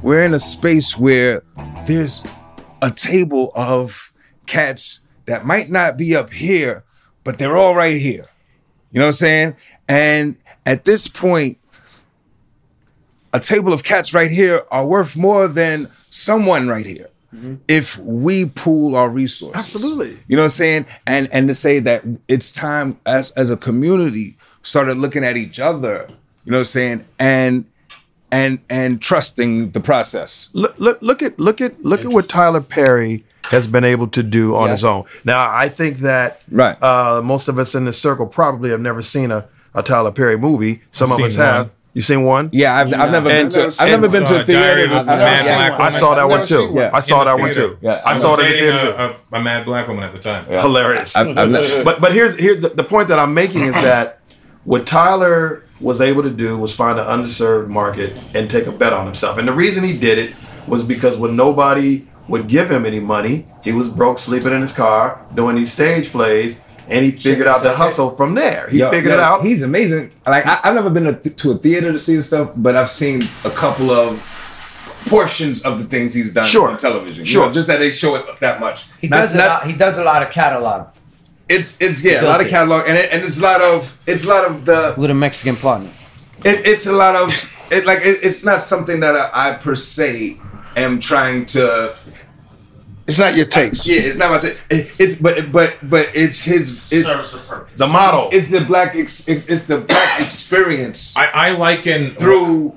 we're in a space where there's a table of cats that might not be up here, but they're all right here. You know what I'm saying? And at this point, a table of cats right here are worth more than someone right here. If we pool our resources. Absolutely. You know what I'm saying? And to say that it's time as a community started looking at each other, you know what I'm saying, and trusting the process. Look at what Tyler Perry has been able to do on his own. Now, I think that most of us in this circle probably have never seen a Tyler Perry movie. Some of us have. You seen one? Yeah, I've never been to a theater. I saw that one too. I saw that one too. I saw it in the theater. A mad black woman at the time. Yeah. Hilarious. But here's the point that I'm making is that what Tyler was able to do was find an underserved market and take a bet on himself. And the reason he did it was because when nobody would give him any money, he was broke, sleeping in his car, doing these stage plays. And he figured out the hustle from there. He figured it out. He's amazing. Like I've never been to a theater to see his stuff, but I've seen a couple of portions of the things he's done on television. Sure, you know, just that they show it that much. He does a lot of catalog. It's a lot of catalog, and it's a lot of the with a Mexican partner. It's a lot of it. Like it's not something that I per se am trying to. It's not your taste. It's not my taste. It's but it's his. It's the model. It's the black. It's the black experience. I liken through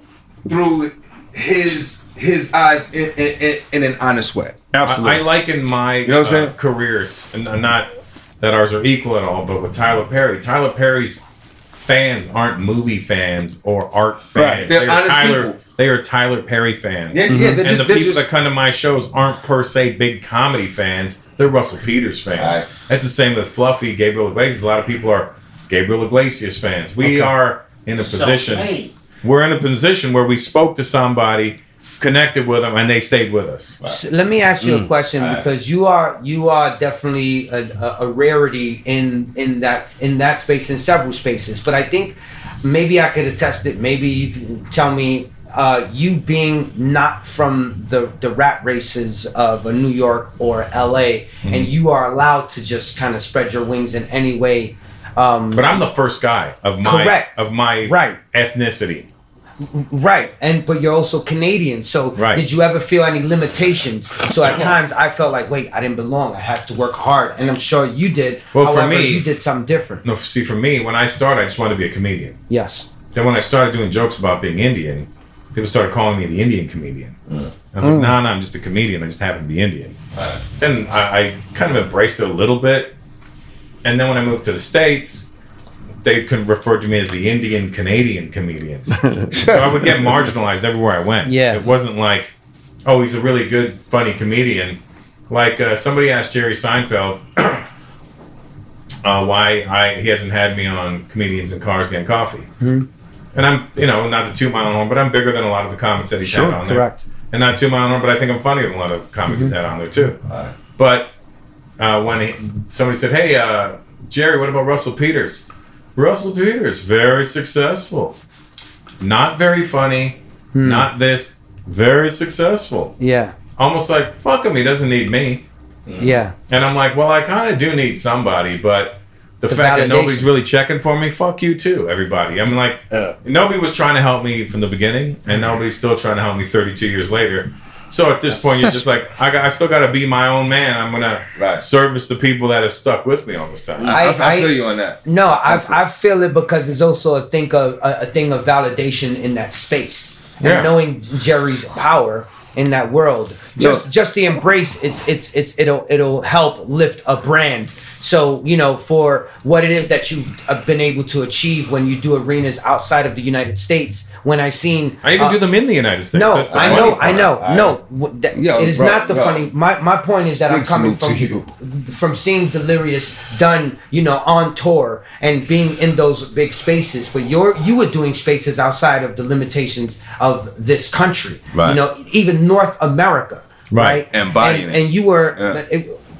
his eyes in an honest way. Absolutely. I liken my careers, and not that ours are equal at all, but with Tyler Perry. Tyler Perry's fans aren't movie fans or art fans. Right. They are Tyler Perry fans. Yeah, and the people that come to my shows aren't per se big comedy fans. They're Russell Peters fans. Right. That's the same with Fluffy, Gabriel Iglesias. A lot of people are Gabriel Iglesias fans. We are in a position. We're in a position where we spoke to somebody, connected with them, and they stayed with us. Wow. So let me ask you a question, because you are definitely a rarity in that space, in several spaces. But I think maybe I could attest it. Maybe you can tell me. You being not from the rat races of New York or LA, and you are allowed to just kind of spread your wings in any way. But I'm the first guy of my ethnicity. Right, but you're also Canadian. So did you ever feel any limitations? So at times I felt like, wait, I didn't belong. I have to work hard, and I'm sure you did. Well, however, for me, you did something different. No, see, for me, when I started, I just wanted to be a comedian. Yes. Then when I started doing jokes about being Indian, people started calling me the Indian comedian. I was like, no, I'm just a comedian. I just happen to be Indian. Then I kind of embraced it a little bit. And then when I moved to the States, they referred to me as the Indian Canadian comedian. So I would get marginalized everywhere I went. Yeah. It wasn't like, oh, he's a really good, funny comedian. Like somebody asked Jerry Seinfeld why he hasn't had me on Comedians in Cars Getting Coffee. And I'm, not to toot my own horn, but I'm bigger than a lot of the comics that he's had on there. Correct. And not toot my own horn, but I think I'm funnier than a lot of comics he's had on there too. But when somebody said, hey, Jerry, what about Russell Peters? Russell Peters, very successful. Not very funny, not this, very successful. Yeah. Almost like, fuck him, he doesn't need me. Yeah. And I'm like, well, I kind of do need somebody, but the fact that nobody's really checking for me, fuck you too, everybody. I mean, like, nobody was trying to help me from the beginning, and nobody's still trying to help me 32 years later. So at this point, you're just like, I still got to be my own man. I'm going to service the people that have stuck with me all this time. I feel you on that. No, I feel it because it's also a thing of validation in that space. And knowing Jerry's power in that world, just the embrace, it'll help lift a brand. So, for what it is that you've been able to achieve when you do arenas outside of the United States, when I even do them in the United States. No, That's the I know. It is not the funny. My point is that I'm coming from seeing Delirious done, on tour and being in those big spaces. But you were doing spaces outside of the limitations of this country. Even North America. Right. Embodying and you were.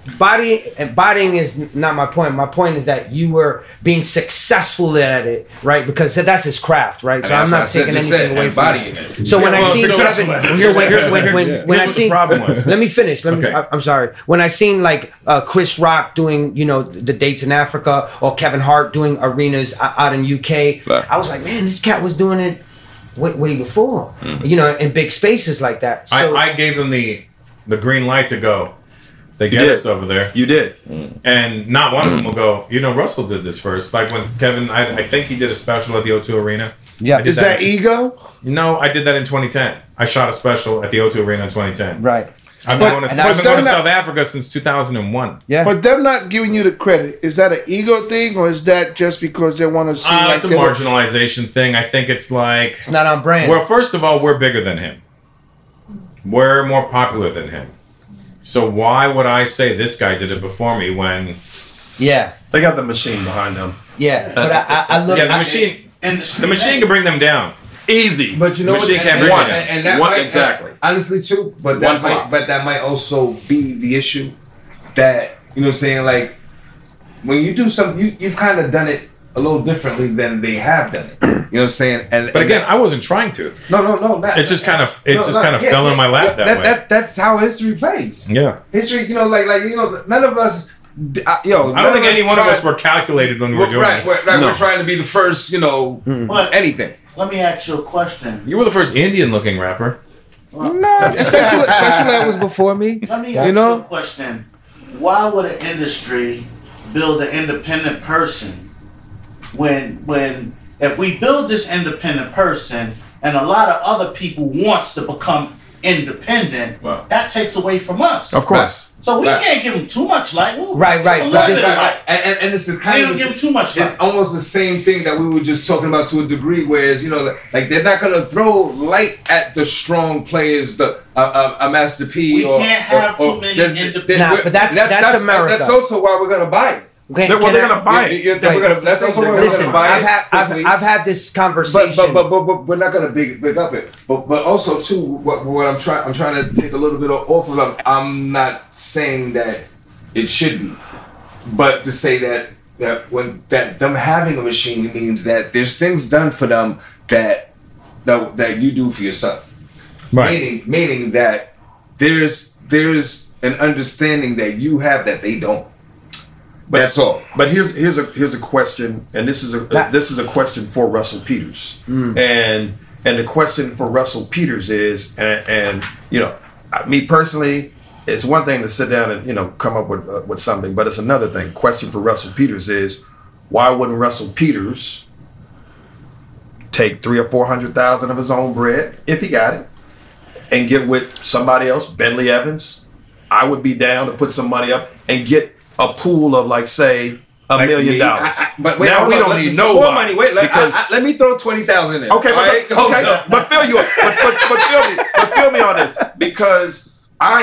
bodying is not my point. My point is that you were being successful at it, right? Because that's his craft, right? So I'm not taking anything away from it. So when I see Kevin, when I see, let me finish. I'm sorry. When I seen like Chris Rock doing, the dates in Africa, or Kevin Hart doing arenas out in UK, I was like, man, this cat was doing it way before, in big spaces like that. So I gave them the green light to go. They get us over there. You did. And not one of them will go, Russell did this first. Like when Kevin, I think he did a special at the O2 Arena. Yeah. Is that ego? No, I did that in 2010. I shot a special at the O2 Arena in 2010. Right. I've been going to South Africa since 2001. Yeah. But them not giving you the credit, is that an ego thing, or is that just because they want to see It's a marginalization thing. I think it's like... It's not on brand. Well, first of all, we're bigger than him. We're more popular than him. So why would I say this guy did it before me when... Yeah. They got the machine behind them. Yeah. But I look... Yeah, the machine can bring them down. Easy. But you know the machine can't bring them down. And that might, exactly. Honestly, too. But that might also be the issue. That, you know what I'm saying? Like, when you do something, you've kind of done it a little differently than they have done it. You know what I'm saying? But again, I wasn't trying to. No. It just kind of fell in my lap that way. That's how history plays. Yeah. History, none of us. I don't think any one of us were calculated when we were doing it. Right. We're trying to be the first, anything. Let me ask you a question. You were the first Indian-looking rapper. No, especially that was before me. Let me ask you a question. Why would an industry build an independent person when if we build this independent person and a lot of other people wants to become independent, that takes away from us. Of course. So we can't give them too much light. Right. But and it's the kind of give them too much light. It's almost the same thing that we were just talking about to a degree, whereas like they're not gonna throw light at the strong players, a Master P. We can't have too many independent. But that's America. That's also why we're gonna buy it. Okay, they're gonna buy it. That's also why we're gonna buy it. I've had this conversation. But we're not gonna big up it. But also too, what I'm trying to take a little bit off of them. I'm not saying that it should be, but to say that when them having a machine means that there's things done for them that you do for yourself. Right. Meaning that there's an understanding that you have that they don't. But that's all. But here's a question, and this is a question for Russell Peters, and the question for Russell Peters is, and me personally, it's one thing to sit down and come up with something, but it's another thing. Question for Russell Peters is, why wouldn't Russell Peters take $300,000 or $400,000 of his own bread if he got it, and get with somebody else, Bentley Evans? I would be down to put some money up and get a pool of say $1 million. But wait, now we don't need no more money. Wait, let me throw 20,000 in. Okay, but feel me on this, because I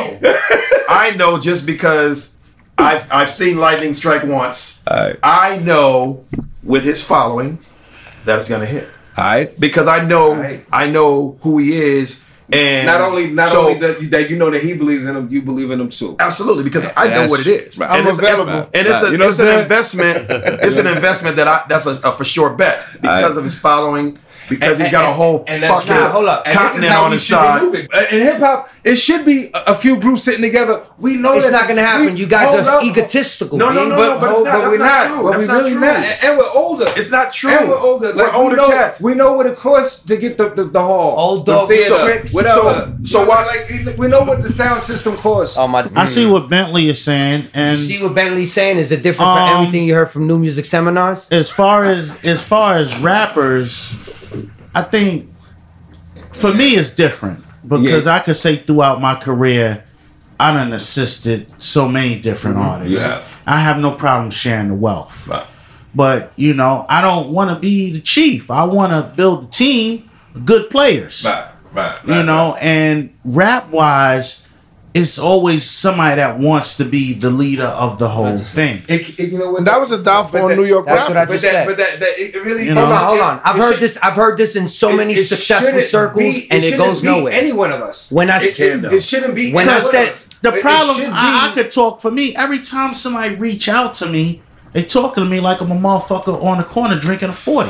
know just because I've seen lightning strike once. I know with his following that it's gonna hit. Because I know who he is. And not only that you know that he believes in him, you believe in him too. Absolutely, because I know what it is. Right. I'm available, and it's an investment. It's an investment that's a for sure bet because of his following. Because he's got a whole fucking continent on his side. In hip hop, it should be a few groups sitting together. We know it's not going to happen. You guys are egotistical. No, but we're not. But we're really not. And we're older. It's not true. And we're older. We're older cats. We know what it costs to get the hall, old dog tricks, whatever. So why? We know what the sound system costs. I see what Bentley is saying, and you see what Bentley's saying. Is it different from everything you heard from New Music Seminars? As far as rappers, I think for me it's different because I could say throughout my career I done assisted so many different artists. Yeah. I have no problem sharing the wealth. Right. But I don't want to be the chief. I want to build a team of good players. Right. And rap wise, it's always somebody that wants to be the leader of the whole thing. You know what? And that was a downfall in New York That's rap. what I just said. But that it really. You know, Hold on. I've heard this in so many successful circles, and it goes nowhere. Any one of us. When I it shouldn't be. when any I one said of us. The It problem, should be- I could talk for me. Every time somebody reach out to me, they talking to me like I'm a motherfucker on the corner drinking a 40.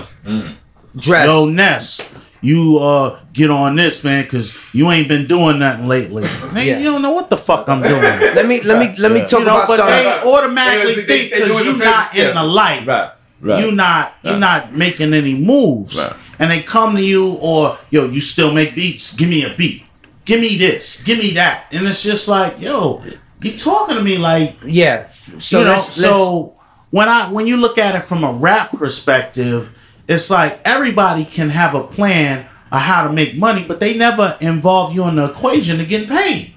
dress. Yo, Ness, you get on this, man, because you ain't been doing nothing lately. Man, Yeah. you don't know what the fuck I'm doing. Let me talk You know, about but something. they automatically They think doing because the you're not in the light. Right. You're not making any moves. Right. And they come to you or yo, you still make beats? Give me a beat. Give me this. Give me that. And it's just like, yo, you talking to me like Yeah. So you know, let's when you look at it from a rap perspective, it's like everybody can have a plan of how to make money, but they never involve you in the equation to getting paid.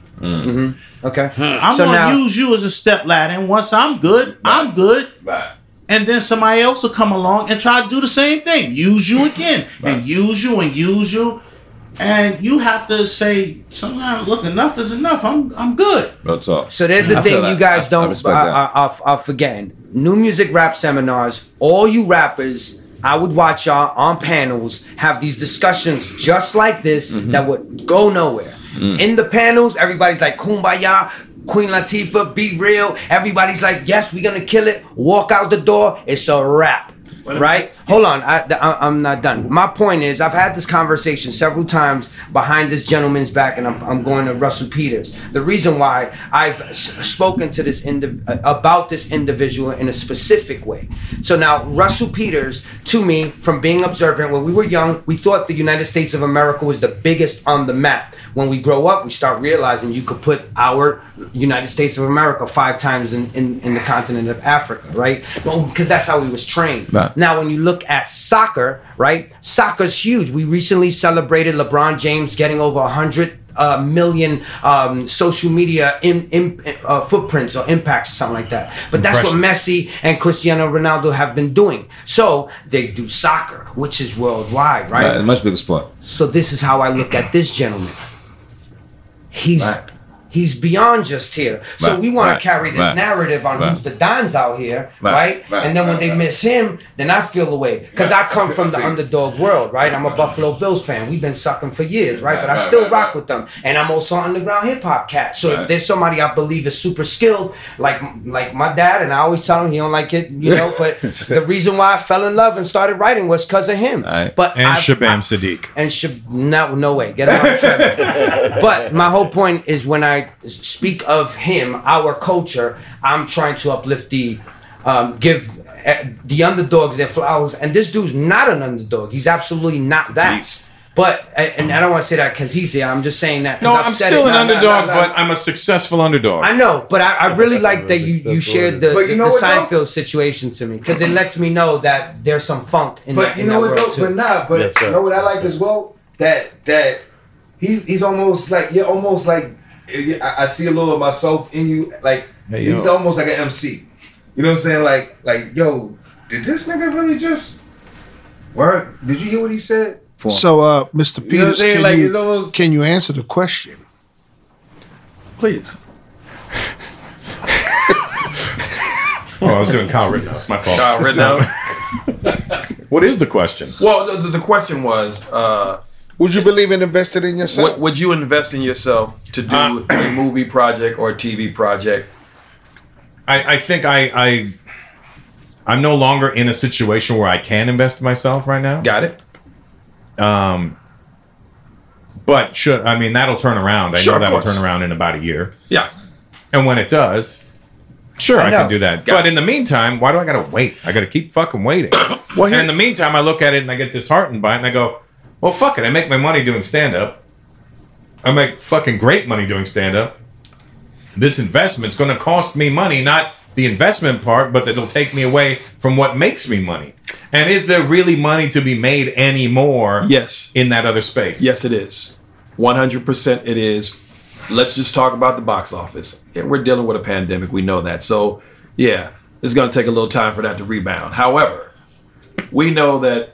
okay. I'm So gonna now- use you as a step ladder, and once I'm good, I'm good. Right. And then somebody else will come along and try to do the same thing. Use you again, and use you and use you. And you have to say, sometimes, look, enough is enough. I'm good. Real talk. So there's the I thing feel you that. guys I don't respect that. are forgetting. New music rap seminars. All you rappers, I would watch y'all on panels have these discussions just like this that would go nowhere. In the panels, everybody's like kumbaya. Queen Latifah, be real. Everybody's like, yes, we're gonna kill it. Walk out the door. It's a wrap. Right? Hold on. I'm not done. My point is, I've had this conversation several times behind this gentleman's back, and I'm going to Russell Peters. The reason why I've spoken to this about this individual in a specific way. So now, Russell Peters, to me, from being observant, when we were young, we thought the United States of America was the biggest on the map. When we grow up, we start realizing you could put our United States of America 5 times in the continent of Africa, right? Well, because that's how we was trained. Right. Now, when you look at soccer, right? Soccer's huge. We recently celebrated LeBron James getting over 100 million social media footprints or impacts or something like that. But that's what Messi and Cristiano Ronaldo have been doing. So they do soccer, which is worldwide, right? Right, much bigger sport. So this is how I look at this gentleman. He's beyond just here. So Right, we want right, to carry this right, narrative on right. who's the Dons out here, Right, right? right, And then when right, they right. miss him, then I feel away. Because I come from the underdog world, right? I'm a Buffalo Bills fan. We've been sucking for years, right? But I still rock with them. And I'm also an underground hip hop cat. So if there's somebody I believe is super skilled, like my dad, and I always tell him he don't like it, you know, but the reason why I fell in love and started writing was because of him. Right. But And Shabam Sadiq. And no way, get him on the treadmill. But my whole point is when I speak of him, our culture, I'm trying to uplift the, give the underdogs their flowers. And this dude's not an underdog. He's absolutely not that. beast. But and I don't want to say that because he's here. I'm just saying that. 'cause No, I've I'm said still it. an underdog, but I'm a successful underdog. I know, but I really like that you shared the, But you know the what, Seinfeld situation to me because it lets me know that there's some funk in But that, you in know that what? world Though? too. But you know what I like as well? That he's almost like you're almost like I see a little of myself in you. Like he's almost like an MC. You know what I'm saying? Like yo, did this nigga really just work? Did you hear what he said? So, Mr. You know what I'm Peters, saying? Like it's almost. can you answer the question? Please. Oh, I was doing Kyle Rittenhouse. My fault. What is the question? Well, the question was, Would you believe in investing in yourself? would you invest in yourself to do a movie project or a TV project? I think I'm no longer in a situation where I can invest in myself right now. Got it? But that'll turn around. I Sure, know of that'll course. turn around in about a year. Yeah. And when it does, sure, I know. can do that. But in the meantime, why do I gotta wait? I gotta keep fucking waiting. And in the meantime, I look at it and I get disheartened by it and I go, well, fuck it. I make my money doing stand-up. I make fucking great money doing stand-up. This investment's gonna cost me money, not the investment part, but it'll take me away from what makes me money. And is there really money to be made anymore Yes. in that other space? Yes, it is. 100% it is. Let's just talk about the box office. Yeah, we're dealing with a pandemic. We know that. So, yeah, it's going to take a little time for that to rebound. However, we know that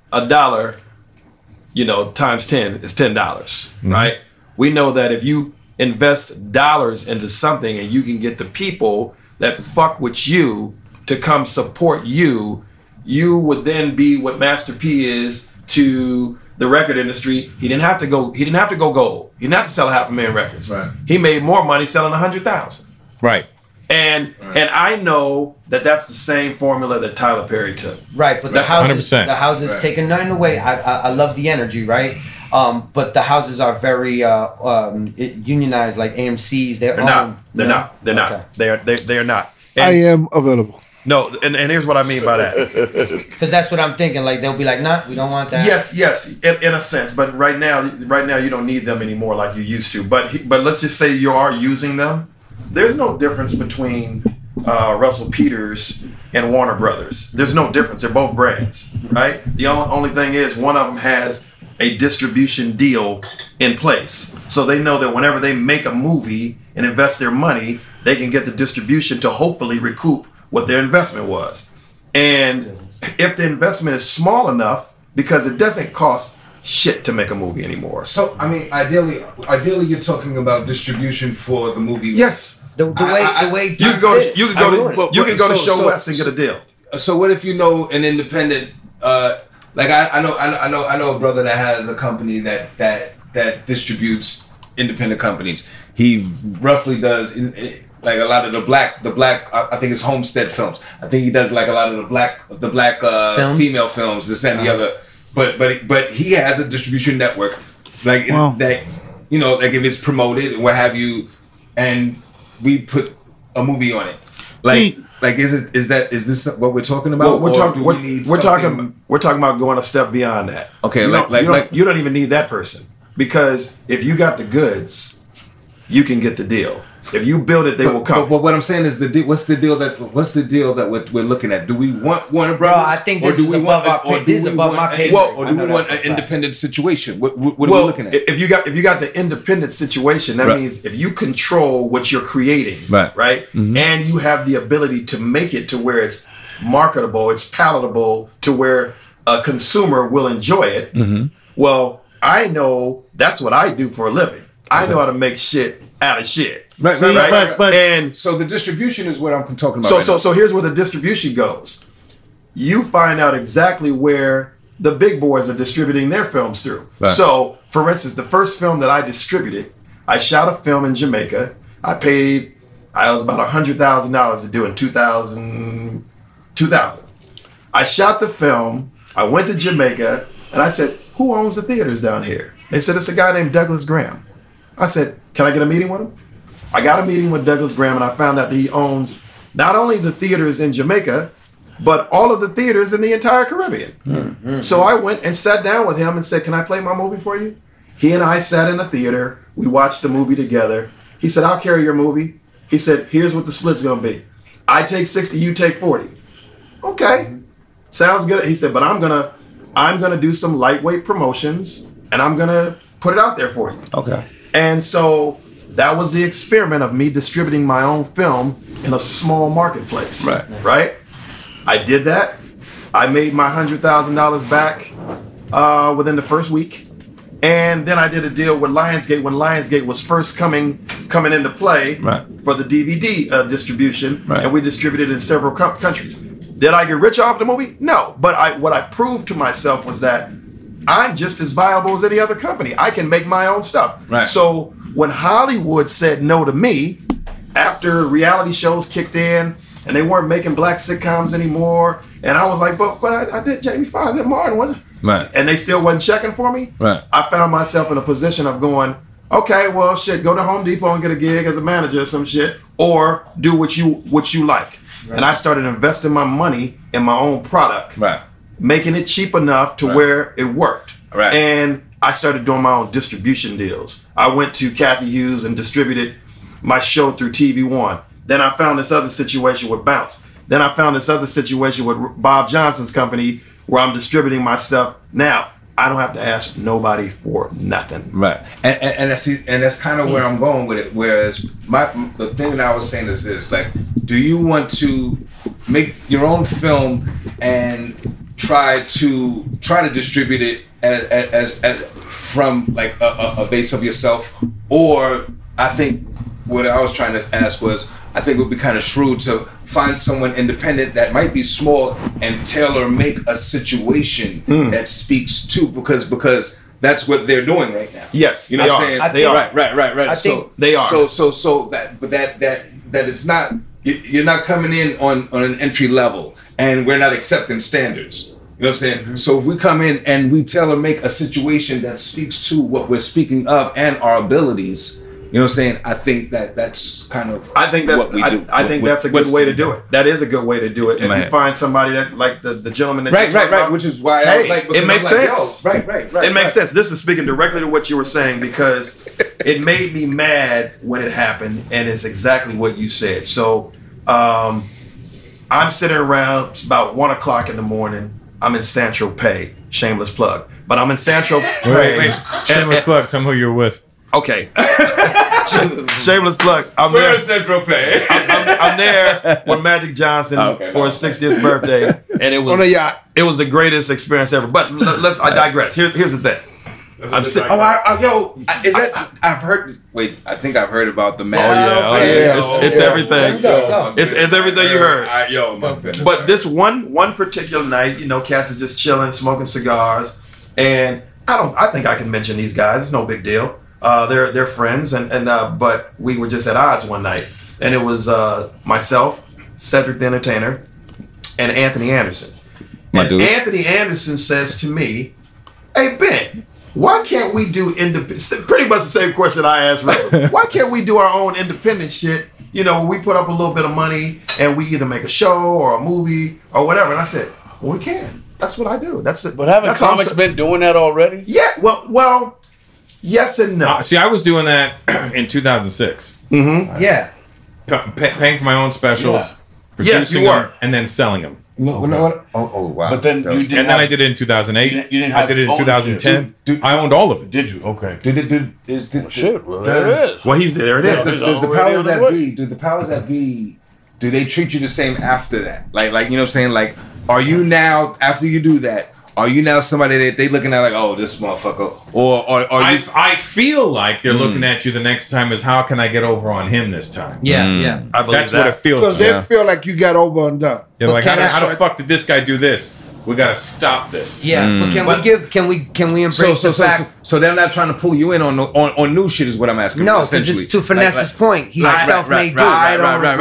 $1, times 10 is $10, right? We know that if you invest dollars into something and you can get the people that fuck with you to come support you, you would then be what Master P is to the record industry. He didn't have to go gold. He didn't have to sell 500,000 records. Right. He made more money selling 100,000. Right. And I know that that's the same formula that Tyler Perry took. Right, but That's the houses Right. taking nothing away. I love the energy, right? But the houses are very unionized, like AMC's. They're not. They're no? not. Okay. They are not. I And, am available. no, and here's what I mean by that. Because that's what I'm thinking. Like they'll be like, nah, we don't want that. Yes, in a sense. But right now you don't need them anymore like you used to. But let's just say you are using them. There's no difference between Russell Peters and Warner Brothers. There's no difference. They're both brands, right? The only thing is one of them has a distribution deal in place. So they know that whenever they make a movie and invest their money, they can get the distribution to hopefully recoup what their investment was. And if the investment is small enough, because it doesn't cost shit to make a movie anymore. So I mean, ideally, you're talking about distribution for the movie. Yes. The way You can go to Show West and get a deal. So what if you know an independent? Like I know a brother that has a company that distributes independent companies. He roughly does like a lot of the black. I think it's Homestead Films. I think he does like a lot of the black Films? female films. This and the other. But he has a distribution network, like that. You know, like if it's promoted and what have you, and we put a movie on it. Like is this what we're talking about? Well, we're talking about going a step beyond that. Okay, you don't even need that person, because if you got the goods, you can get the deal. If you build it, they will come. But what I'm saying is what's the deal that we're looking at? Do we want Warner Brothers? I think this is above our pay. This is above my pay. Or do we want an independent situation? What are we looking at? If you got the independent situation, that means if you control what you're creating, right, and you have the ability to make it to where it's marketable, it's palatable, to where a consumer will enjoy it. Well, I know that's what I do for a living. I know how to make shit out of shit. Right. And so the distribution is what I'm talking about. So here's where the distribution goes. You find out exactly where the big boys are distributing their films through. Right. So, for instance, the first film that I distributed, I shot a film in Jamaica. I was about $100,000 to do in 2000. I shot the film. I went to Jamaica, and I said, "Who owns the theaters down here?" They said, "It's a guy named Douglas Graham." I said, "Can I get a meeting with him?" I got a meeting with Douglas Graham, and I found out that he owns not only the theaters in Jamaica, but all of the theaters in the entire Caribbean. So I went and sat down with him and said, "Can I play my movie for you?" He and I sat in a theater. We watched the movie together. He said, "I'll carry your movie." He said, "Here's what the split's going to be. I take 60, you take 40. Okay. Sounds good. He said, "But I'm gonna do some lightweight promotions, and I'm gonna put it out there for you." Okay. And so that was the experiment of me distributing my own film in a small marketplace. Right? I did that. I made my $100,000 back within the first week. And then I did a deal with Lionsgate when Lionsgate was first coming into play for the DVD distribution. And we distributed in several countries. Did I get rich off the movie? No. But what I proved to myself was that I'm just as viable as any other company. I can make my own stuff. So when Hollywood said no to me, after reality shows kicked in and they weren't making black sitcoms anymore, and I was like, but I did Jamie Foxx and Martin, wasn't it? And they still wasn't checking for me. I found myself in a position of going, okay, well, shit, go to Home Depot and get a gig as a manager or some shit, or do what you like. And I started investing my money in my own product, making it cheap enough to where it worked. And I started doing my own distribution deals. I went to Kathy Hughes and distributed my show through TV One. Then I found this other situation with Bounce. Then I found this other situation with Bob Johnson's company where I'm distributing my stuff. Now, I don't have to ask nobody for nothing. And that's kind of where I'm going with it. Whereas the thing that I was saying is this: like, do you want to make your own film and try to distribute it as from like a base of yourself, or I think what I was trying to ask was, I think it would be kind of shrewd to find someone independent that might be small and tailor make a situation that speaks to, because that's what they're doing right now. Yes, you know they what I'm are. saying? They are. Right. I So think they are. So that it's not, you're not coming in on an entry level, and we're not accepting standards. You know what I'm saying? Mm-hmm. So if we come in and we tailor make a situation that speaks to what we're speaking of and our abilities, you know what I'm saying? I think that's kind of I think that's what we do. I think that's a good way to do it. That is a good way to do it. If you find somebody that, like the gentleman that you're talking about, which is why I was hey, like, it makes sense. Right. It makes sense. This is speaking directly to what you were saying, because it made me mad when it happened, and it's exactly what you said. So I'm sitting around, it's about 1:00 in the morning. I'm in Saint-Tropez. Shameless plug. But I'm in Saint-Tropez. Wait. Shameless plug. Tell me who you're with. Okay. Shameless plug. I'm there. Where's Central Pay? I'm there with Magic Johnson for his 60th birthday, and it was On a yacht. It was the greatest experience ever. But I digress. Here's the thing. Is that? I've heard. Wait, I think I've heard about the Oh man. yeah. It's everything. Go. It's everything you heard. My goodness. But this one particular night, cats are just chilling, smoking cigars, and I think I can mention these guys. It's no big deal. They're friends, but we were just at odds one night, and it was myself, Cedric the Entertainer, and Anthony Anderson. And Anthony Anderson says to me, "Hey Ben, why can't we do independent?" Pretty much the same question I asked Russell. Why can't we do our own independent shit? We put up a little bit of money and we either make a show or a movie or whatever. And I said, well, we can. That's what I do. That's it. But haven't comics been doing that already? Yeah. Well, yes and no. See, I was doing that in 2006. Mm-hmm. Yeah. Paying for my own specials, Yes, you producing were. them, and then selling them. No, what? Oh, wow. But then you didn't And then I did it in 2008. You didn't I have did it in ownership. 2010. I owned all of it. Did you? Okay. Shit, well, there it is. Well, he's there. It is. Does the powers that be? Do the powers that be? Do they treat you the same after that? Like you know what I'm saying? Like, are you now, after you do that, are you now somebody that they looking at like, oh, this motherfucker, or are you? I feel like they're looking at you the next time as how can I get over on him this time? Yeah. I believe That's that. what it feels Because like. they feel like you got over and done. They're like, can how I- the fuck did this guy do this? We gotta stop this. Yeah. But can we embrace the fact? So they're not trying to pull you in on new shit is what I'm asking. No, because essentially. it's to Finesse's point. He's a self-made dude. Right.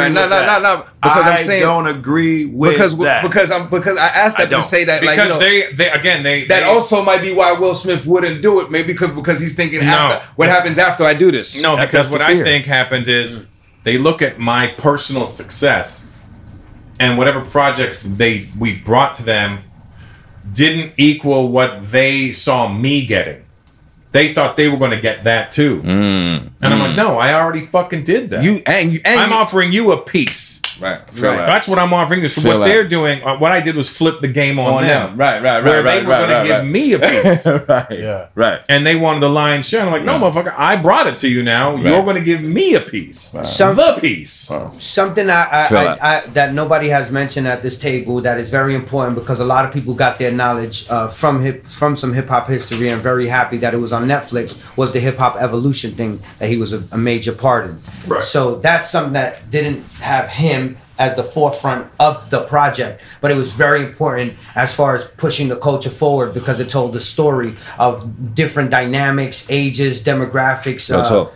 No. Because I'm saying I don't agree with that. because I asked that to say that Because like they that also might be why Will Smith wouldn't do it. Maybe because he's thinking after, what happens after I do this. No, because that's what the I fear. think happened is they look at my personal success and whatever projects we brought to them didn't equal what they saw me getting. They thought they were going to get that too. And I'm like, no, I already fucking did that. I'm offering you a piece. Right. That's what I'm offering. This what they're doing. What I did was flip the game on them. Right. Where they were going to give me a piece. Yeah. Right. And they wanted the lion's share. I'm like, no, motherfucker, I brought it to you now. You're going to give me a piece. The piece. Something that nobody has mentioned at this table that is very important, because a lot of people got their knowledge from some hip hop history, and very happy that it was on Netflix, was the Hip Hop Evolution thing that he was a major part in. Right. So that's something that didn't have him as the forefront of the project, but it was very important as far as pushing the culture forward, because it told the story of different dynamics, ages, demographics,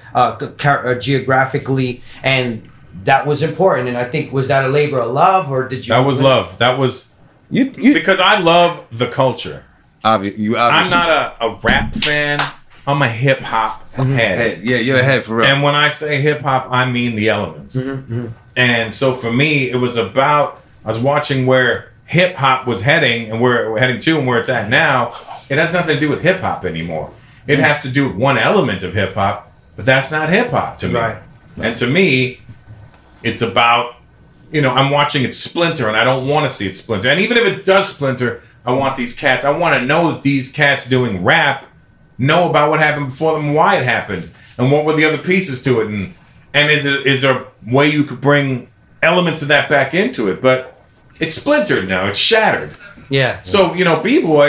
geographically, and that was important. And I think, was that a labor of love, or did you? That was love. That was You because I love the culture. obviously. I'm not a rap fan. I'm a hip hop head. Yeah, you're ahead for real. And when I say hip hop, I mean the elements. And so for me, it was about, I was watching where hip hop was heading and where we're heading to and where it's at now. It has nothing to do with hip hop anymore. It has to do with one element of hip hop, but that's not hip hop to me. Right. And to me, it's about, I'm watching it splinter and I don't want to see it splinter. And even if it does splinter, I want these cats, I want to know that these cats doing rap know about what happened before them and why it happened and what were the other pieces to it, and is there a way you could bring elements of that back into it? But it's splintered now, it's shattered. Yeah. So B-boys,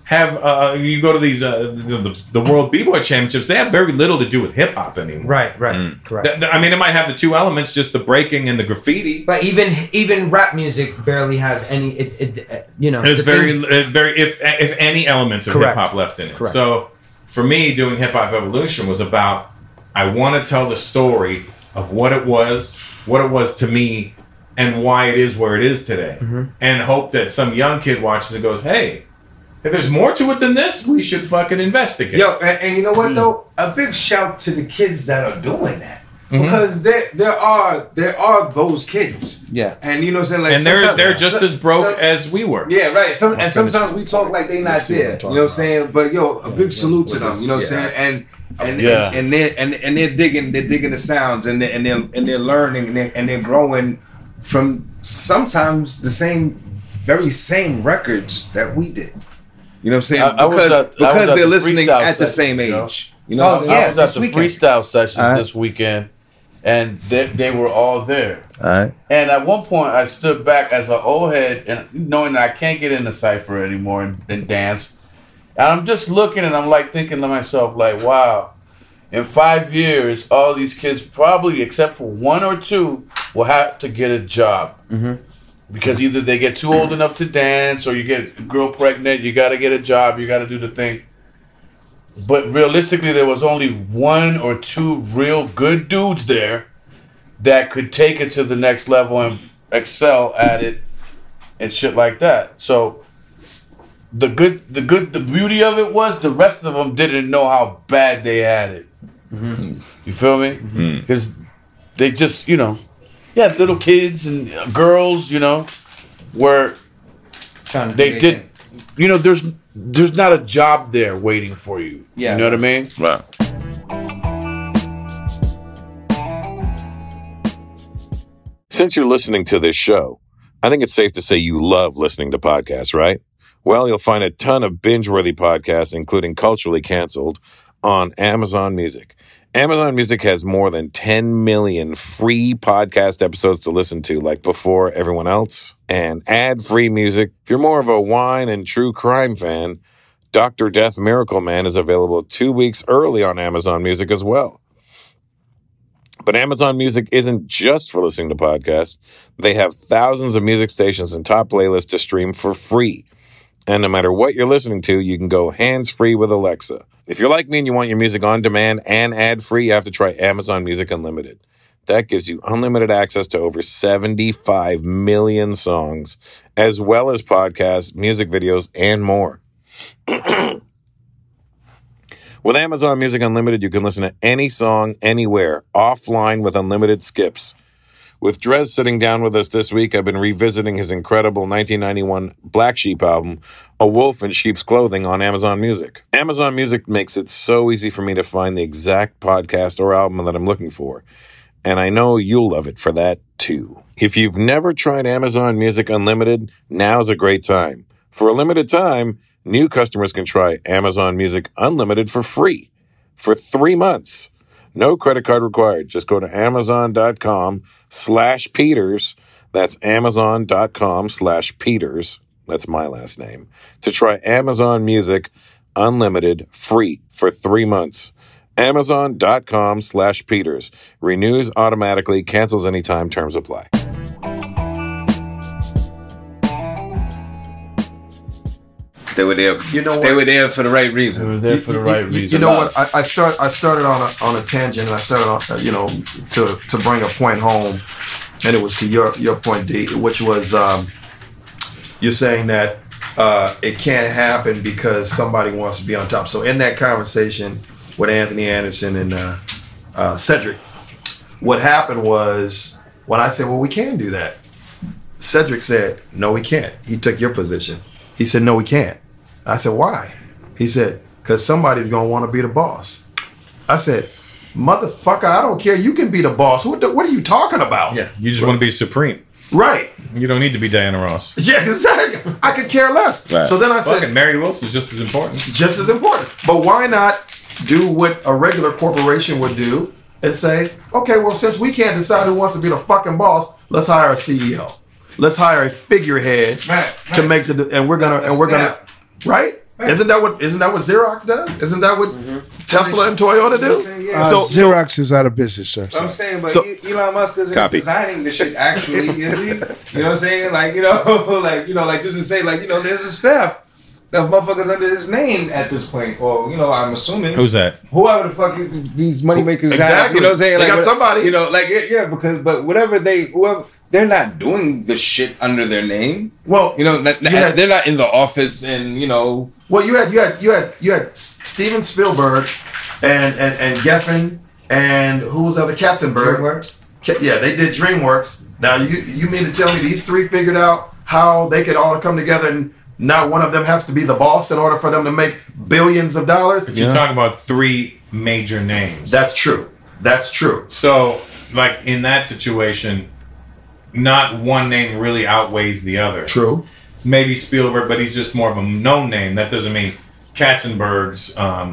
have you go to these the World B-Boy Championships, they have very little to do with hip hop anymore. Right, correct. I mean, it might have the two elements, just the breaking and the graffiti. But even rap music barely has any. There's very if any elements of hip hop left in it. Correct. So for me, doing Hip Hop Evolution was about, I want to tell the story of what it was to me, and why it is where it is today, and hope that some young kid watches and goes, hey. If there's more to it than this, we should fucking investigate. Yo, and you know what though? A big shout to the kids that are doing that. Because there are those kids. Yeah. And you know what I'm saying? Like, and they're just as broke as we were. Yeah, right. Sometimes we talk like they not there. You know what I'm saying? But yo, a big salute to them. You know what I'm saying? And they're digging the sounds, and they're learning, and they're growing from sometimes the very same records that we did. You know what I'm saying? Because they're listening at the same age. You know what I'm saying? I was at the freestyle sessions this weekend, and they were all there. All right. And at one point, I stood back as an old head, and knowing that I can't get in the cypher anymore and dance. And I'm just looking, and I'm like thinking to myself, like, wow, in 5 years, all these kids probably, except for one or two, will have to get a job. Because either they get too old enough to dance, or you get a girl pregnant, you got to get a job, you got to do the thing. But realistically, there was only one or two real good dudes there that could take it to the next level and excel at it and shit like that. So the beauty of it was the rest of them didn't know how bad they had it. You feel me? Because they just, yeah, little kids and girls, where they did, there's not a job there waiting for you. Yeah. You know what I mean? Right. Since you're listening to this show, I think it's safe to say you love listening to podcasts, right? Well, you'll find a ton of binge-worthy podcasts, including Culturally Canceled, on Amazon Music. Amazon Music has more than 10 million free podcast episodes to listen to, like before everyone else, and ad-free music. If you're more of a wine and true crime fan, Dr. Death Miracle Man is available 2 weeks early on Amazon Music as well. But Amazon Music isn't just for listening to podcasts. They have thousands of music stations and top playlists to stream for free. And no matter what you're listening to, you can go hands-free with Alexa. If you're like me and you want your music on demand and ad-free, you have to try Amazon Music Unlimited. That gives you unlimited access to over 75 million songs, as well as podcasts, music videos, and more. With Amazon Music Unlimited, you can listen to any song, anywhere, offline with unlimited skips. With Drez sitting down with us this week, I've been revisiting his incredible 1991 Black Sheep album, A Wolf in Sheep's Clothing, on Amazon Music. Amazon Music makes it so easy for me to find the exact podcast or album that I'm looking for. And I know you'll love it for that, too. If you've never tried Amazon Music Unlimited, now's a great time. For a limited time, new customers can try Amazon Music Unlimited for free for 3 months. No credit card required. Just go to Amazon.com/Peters. That's Amazon.com/Peters. That's my last name. To try Amazon Music Unlimited free for 3 months. Amazon.com/Peters. Renews automatically. Cancels anytime. Terms apply. They were there. They were there for the right reason. They were there for the right reason. You know what? I started on a tangent, and I started on to bring a point home, and it was to your point, D, which was you're saying that it can't happen because somebody wants to be on top. So in that conversation with Anthony Anderson and Cedric, what happened was when I said, "Well, we can do that," Cedric said, "No, we can't." He took your position. He said, "No, we can't." I said, "Why?" He said, "Because somebody's going to want to be the boss." I said, "Motherfucker, I don't care. You can be the boss. What are you talking about?" Yeah, you just want to be supreme. Right. You don't need to be Diana Ross. Yeah, exactly. I could care less. Right. So then I said, Fucking Mary Wilson's just as important. just as important. But why not do what a regular corporation would do and say, okay, well, since we can't decide who wants to be the fucking boss, let's hire a CEO. Let's hire a figurehead to make and we're gonna right? Isn't that what Xerox does? Isn't that what Tesla and Toyota do? Yeah. Xerox is out of business, sir. I'm saying, but So- Elon Musk isn't Copy. designing the shit actually, is he? You know what I'm saying? Like, like just to say, like, there's a staff of motherfuckers under his name at this point. Or, I'm assuming. Who's that? Whoever the fuck these moneymakers have. Exactly. You know what I'm saying? They Like, got somebody. But whoever they're not doing the shit under their name. Well, They're not in the office and, Well, you had Steven Spielberg and Geffen and who was the other Katzenberg? DreamWorks? Yeah, they did DreamWorks. Now you mean to tell me these three figured out how they could all come together and not one of them has to be the boss in order for them to make billions of dollars? But you're talking about three major names. That's true. So, like in that situation, not one name really outweighs the other. True. Maybe Spielberg, but he's just more of a known name. That doesn't mean Katzenberg's,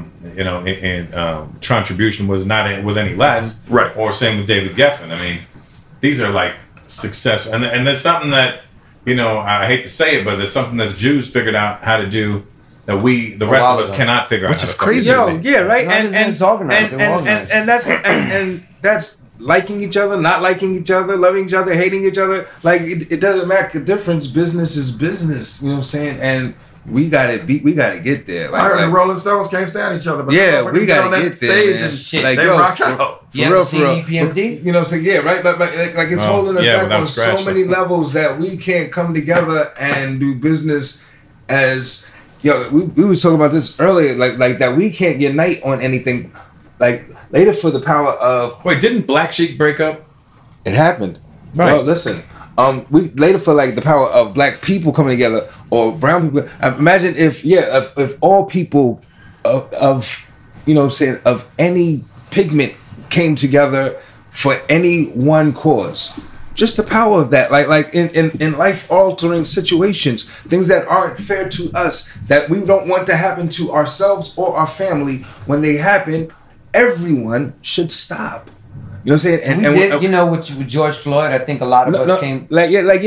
contribution was any less. Right. Or same with David Geffen. I mean, these are like successful, and that's something that I hate to say it, but it's something that the Jews figured out how to do that the rest of us cannot figure out. Which how is to fucking crazy. do. yeah, right. It's organized. They're organized. And that's liking each other, not liking each other, loving each other, hating each other. Like it doesn't make a difference. Business is business. You know what I'm saying? And we gotta get there. Like, I heard the Rolling Stones can't stand each other, but yeah, those we motherfuckers gotta on that get there, stage man. and Shit. Like, they yo, rock for- out. You ever seen EPMD? You know what I'm saying? Yeah, right. Like it's holding us back without on so scratch. many levels that we can't come together and do business as we were talking about this earlier, like that we can't unite on anything. Like later for the power of Wait, didn't Black Sheep break up? it happened. Right. Well, listen. We later for like the power of black people coming together or brown people. Imagine if all people of any pigment came together for any one cause. Just the power of that, like in life altering situations, things that aren't fair to us, that we don't want to happen to ourselves or our family. When they happen, everyone should stop. You know what I'm saying? With George Floyd, I think a lot of us came. But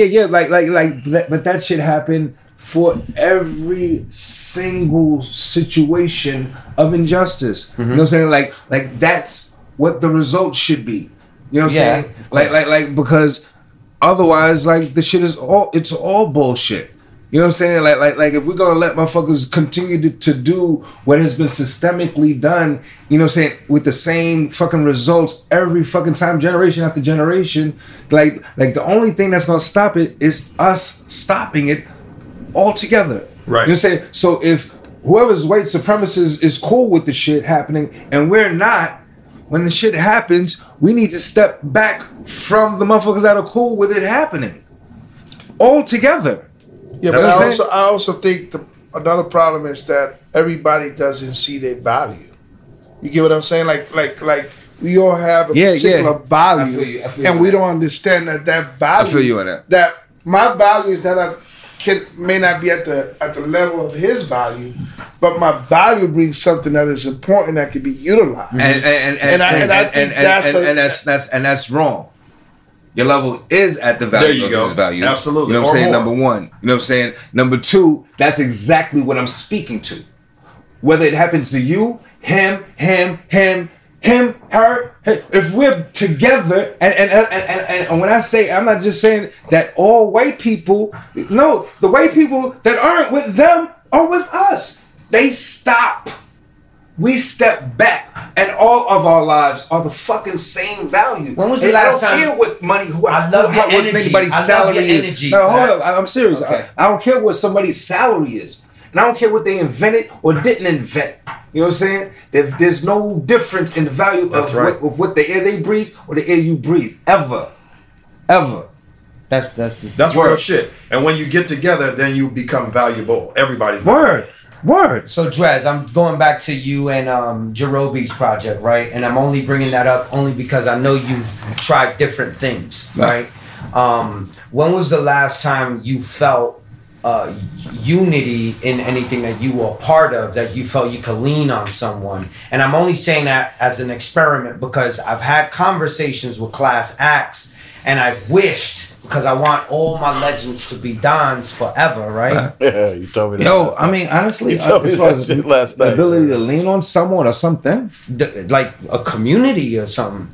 that shit happened for every single situation of injustice. You know what I'm saying? Like that's what the result should be. You know what I'm saying? Like because otherwise, like the shit is all bullshit. You know what I'm saying? Like if we're gonna let motherfuckers continue to do what has been systemically done, you know what I'm saying, with the same fucking results every fucking time, generation after generation, like the only thing that's gonna stop it is us stopping it altogether. Right. You know what I'm saying? So if whoever's white supremacist is cool with the shit happening and we're not, when the shit happens, we need to step back from the motherfuckers that are cool with it happening. All together. Yeah, That's but what I'm saying. I also think another problem is that everybody doesn't see their value. You get what I'm saying? Like we all have a particular value, I feel you and on we that. don't understand that value. I feel you on that. That my value is that may not be at the level of his value, but my value brings something that is important that can be utilized. And I think that's wrong. Your level is at the value There you of go. his value. Absolutely. You know what I'm Or saying? more. Number one. You know what I'm saying? Number two, that's exactly what I'm speaking to. Whether it happens to you, him, her, if we're together, and when I say, I'm not just saying that all white people, no, the white people that aren't with them are with us. They stop. We step back, and all of our lives are the fucking same value. When was the And last time- I don't care what money, I love your what energy. anybody's I love salary your is. energy, No, hold Zach. up. I'm serious. Okay. I don't care what somebody's salary is. And I don't care what they invented or didn't invent. You know what I'm saying? There's no difference in the value That's of, right. what the air they breathe or the air you breathe. Ever. That's That's Word. real shit. And when you get together, then you become valuable. Everybody's Word. So Drez, I'm going back to you and Jerobe's project, right? And I'm only bringing that up only because I know you've tried different things, right? When was the last time you felt unity in anything that you were a part of, that you felt you could lean on someone? And I'm only saying that as an experiment because I've had conversations with class acts and I've wished because I want all my legends to be Dons forever, right? Yeah, you told me that. Yo, I mean, honestly, as far as last the night, ability to lean on someone or something, Like a community or something.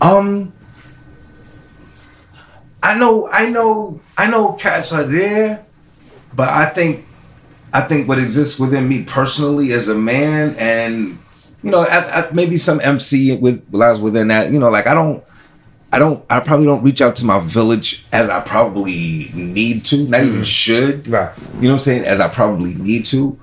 I know cats are there, but I think what exists within me personally as a man, and maybe some MC lies within that. Like I probably don't reach out to my village as I probably need to, not even should. Right. You know what I'm saying? As I probably need to.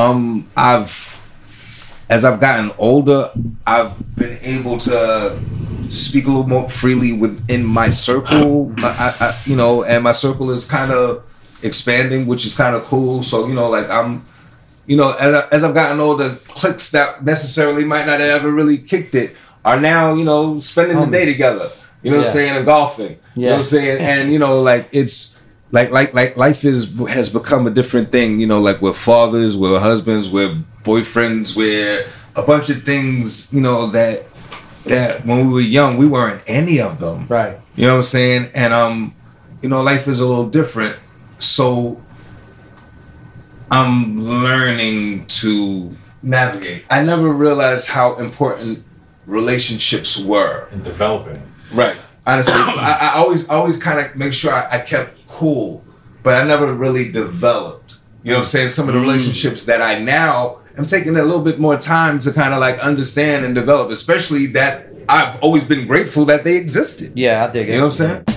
As I've gotten older, I've been able to speak a little more freely within my circle. And my circle is kind of expanding, which is kind of cool. So, like I'm, as I've gotten older, cliques that necessarily might not have ever really kicked it are now, spending the day together. You know what I'm saying? And golfing. You know what I'm saying? And like it's like life has become a different thing, like we're fathers, we're husbands, we're boyfriends, we're a bunch of things, that when we were young we weren't any of them. Right. You know what I'm saying? And life is a little different. So I'm learning to navigate. I never realized how important relationships were in developing. Right. Honestly, I always kind of make sure I kept cool, but I never really developed. You know what I'm saying? Some of the relationships that I now am taking a little bit more time to kind of like understand and develop, especially that I've always been grateful that they existed. Yeah, I dig it. You know what I'm saying?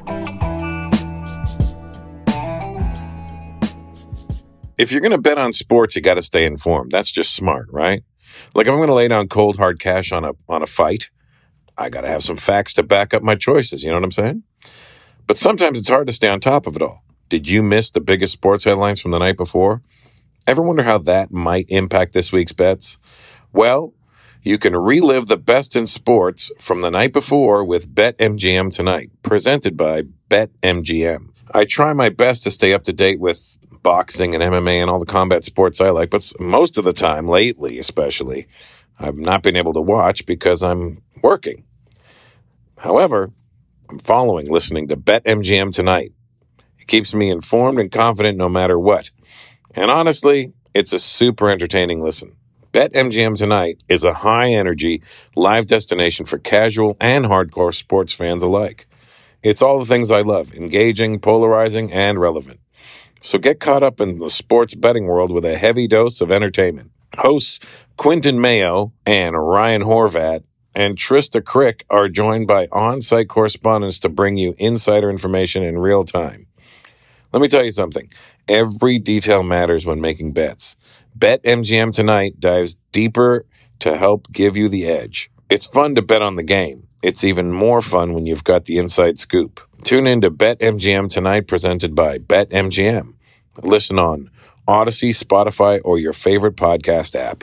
If you're going to bet on sports, you got to stay informed. That's just smart, right? Like if I'm going to lay down cold hard cash on a fight, I got to have some facts to back up my choices. You know what I'm saying? But sometimes it's hard to stay on top of it all. Did you miss the biggest sports headlines from the night before? Ever wonder how that might impact this week's bets? Well, you can relive the best in sports from the night before with BetMGM tonight, presented by BetMGM. I try my best to stay up to date with boxing and MMA and all the combat sports I like, but most of the time, lately especially, I've not been able to watch because I'm working. However, I'm listening to BetMGM tonight. It keeps me informed and confident no matter what. And honestly, it's a super entertaining listen. BetMGM tonight is a high-energy, live destination for casual and hardcore sports fans alike. It's all the things I love, engaging, polarizing, and relevant. So get caught up in the sports betting world with a heavy dose of entertainment. Hosts Quentin Mayo and Ryan Horvat and Trista Crick are joined by on-site correspondents to bring you insider information in real time. Let me tell you something. Every detail matters when making bets. BetMGM tonight dives deeper to help give you the edge. It's fun to bet on the game. It's even more fun when you've got the inside scoop. Tune in to BetMGM tonight, presented by BetMGM. Listen on Odyssey, Spotify, or your favorite podcast app.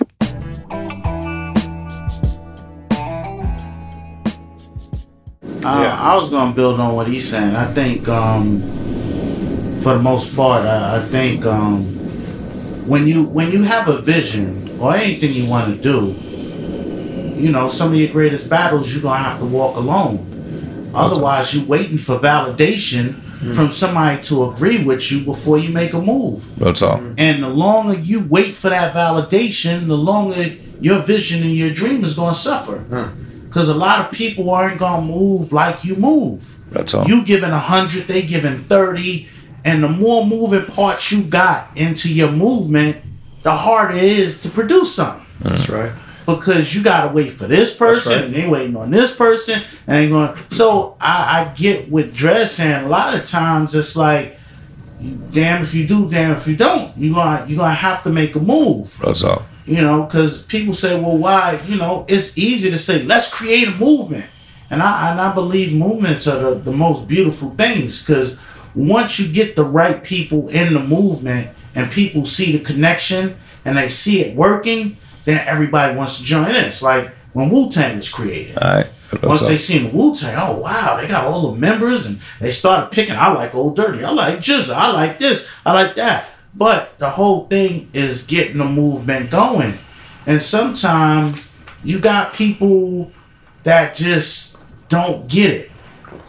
I was going to build on what he's saying. I think, for the most part, I think when you have a vision or anything you want to do, some of your greatest battles you're going to have to walk alone. Otherwise, you're waiting for validation from somebody to agree with you before you make a move. That's all. And the longer you wait for that validation, the longer your vision and your dream is going to suffer. Because a lot of people aren't going to move like you move. That's all. You giving 100, they giving 30. And the more moving parts you got into your movement, the harder it is to produce something. That's right. Because you gotta wait for this person, and they waiting on this person, and they going. So I get what Dre saying. A lot of times it's like, damn if you do, damn if you don't. You gonna have to make a move. That's all. Because people say, well, why? It's easy to say, let's create a movement, and I believe movements are the most beautiful things. Because once you get the right people in the movement, and people see the connection, and they see it working, then everybody wants to join in. It's like when Wu-Tang was created. All right. Once they seen the Wu-Tang, oh wow, they got all the members, and they started picking. I like Old Dirty. I like Jizza. I like this. I like that. But the whole thing is getting the movement going. And sometimes you got people that just don't get it.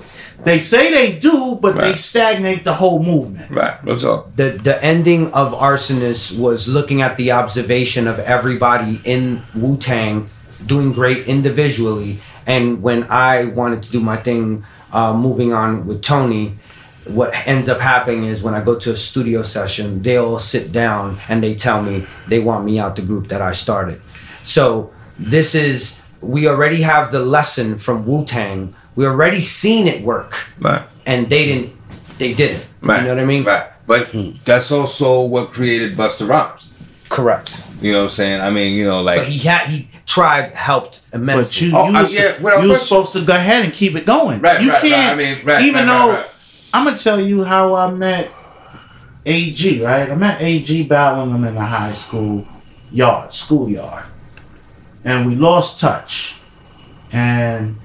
They say they do, but they stagnate the whole movement. Right. What's up? The ending of Arsonist was looking at the observation of everybody in Wu-Tang doing great individually, and when I wanted to do my thing, moving on with Tony, what ends up happening is when I go to a studio session, they all sit down and they tell me they want me out the group that I started. So we already have the lesson from Wu-Tang. We already seen it work. Right. And they didn't. Right. You know what I mean? Right. But that's also what created Busta Rhymes. Correct. You know what I'm saying? I mean, you know, like. But Tribe helped immensely. But you were supposed to go ahead and keep it going. Right. You can't. Even though I'm gonna tell you how I met AG. Right. I met AG battling him in the high school schoolyard, and we lost touch, and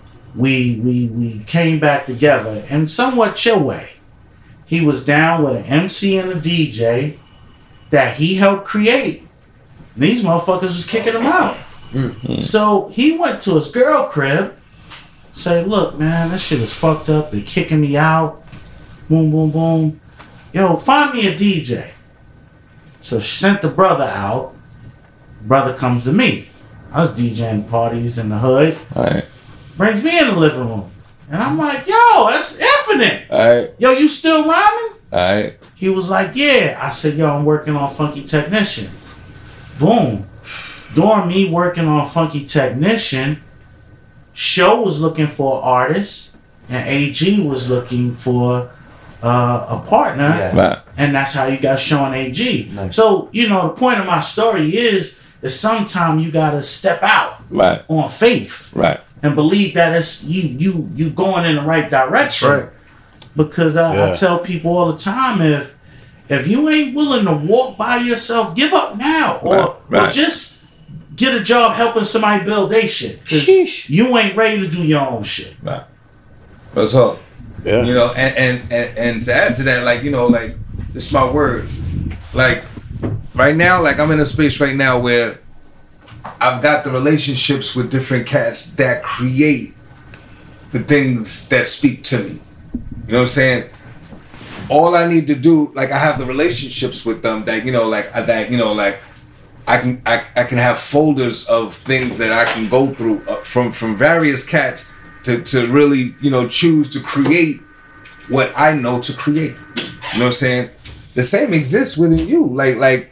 we came back together in somewhat chill way. He was down with an MC and a DJ that he helped create. And these motherfuckers was kicking him out. Mm-hmm. So he went to his girl crib, say, look, man, this shit is fucked up. They kicking me out. Boom, boom, boom. Yo, find me a DJ. So she sent the brother out. Brother comes to me. I was DJing parties in the hood. All right. Brings me in the living room. And I'm like, yo, that's infinite. All right. Yo, you still rhyming? All right. He was like, yeah. I said, yo, I'm working on Funky Technician. Boom. During me working on Funky Technician, Show was looking for an artist, and AG was looking for a partner. Yeah. Right. And that's how you got Show and AG. Nice. So, you know, the point of my story is that sometimes you got to step out on faith. Right. And believe that it's you going in the right direction. Right. Because I tell people all the time, if you ain't willing to walk by yourself, give up now. Or just get a job helping somebody build their shit. Because you ain't ready to do your own shit. Right. That's all. Yeah. You know, and to add to that, like, you know, like, this is my word. Like, right now, like, I'm in a space right now where I've got the relationships with different cats that create the things that speak to me. You know what I'm saying? All I need to do, like, I have the relationships with them that, you know, like, that, you know, like, I can have folders of things that I can go through from various cats to really, you know, choose to create what I know to create. You know what I'm saying? The same exists within you. Like,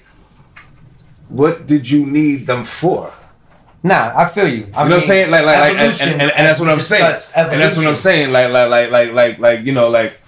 what did you need them for? Nah, I feel you. You know what I'm saying? Like, and that's what I'm saying. And that's what I'm saying. Like, you know, like,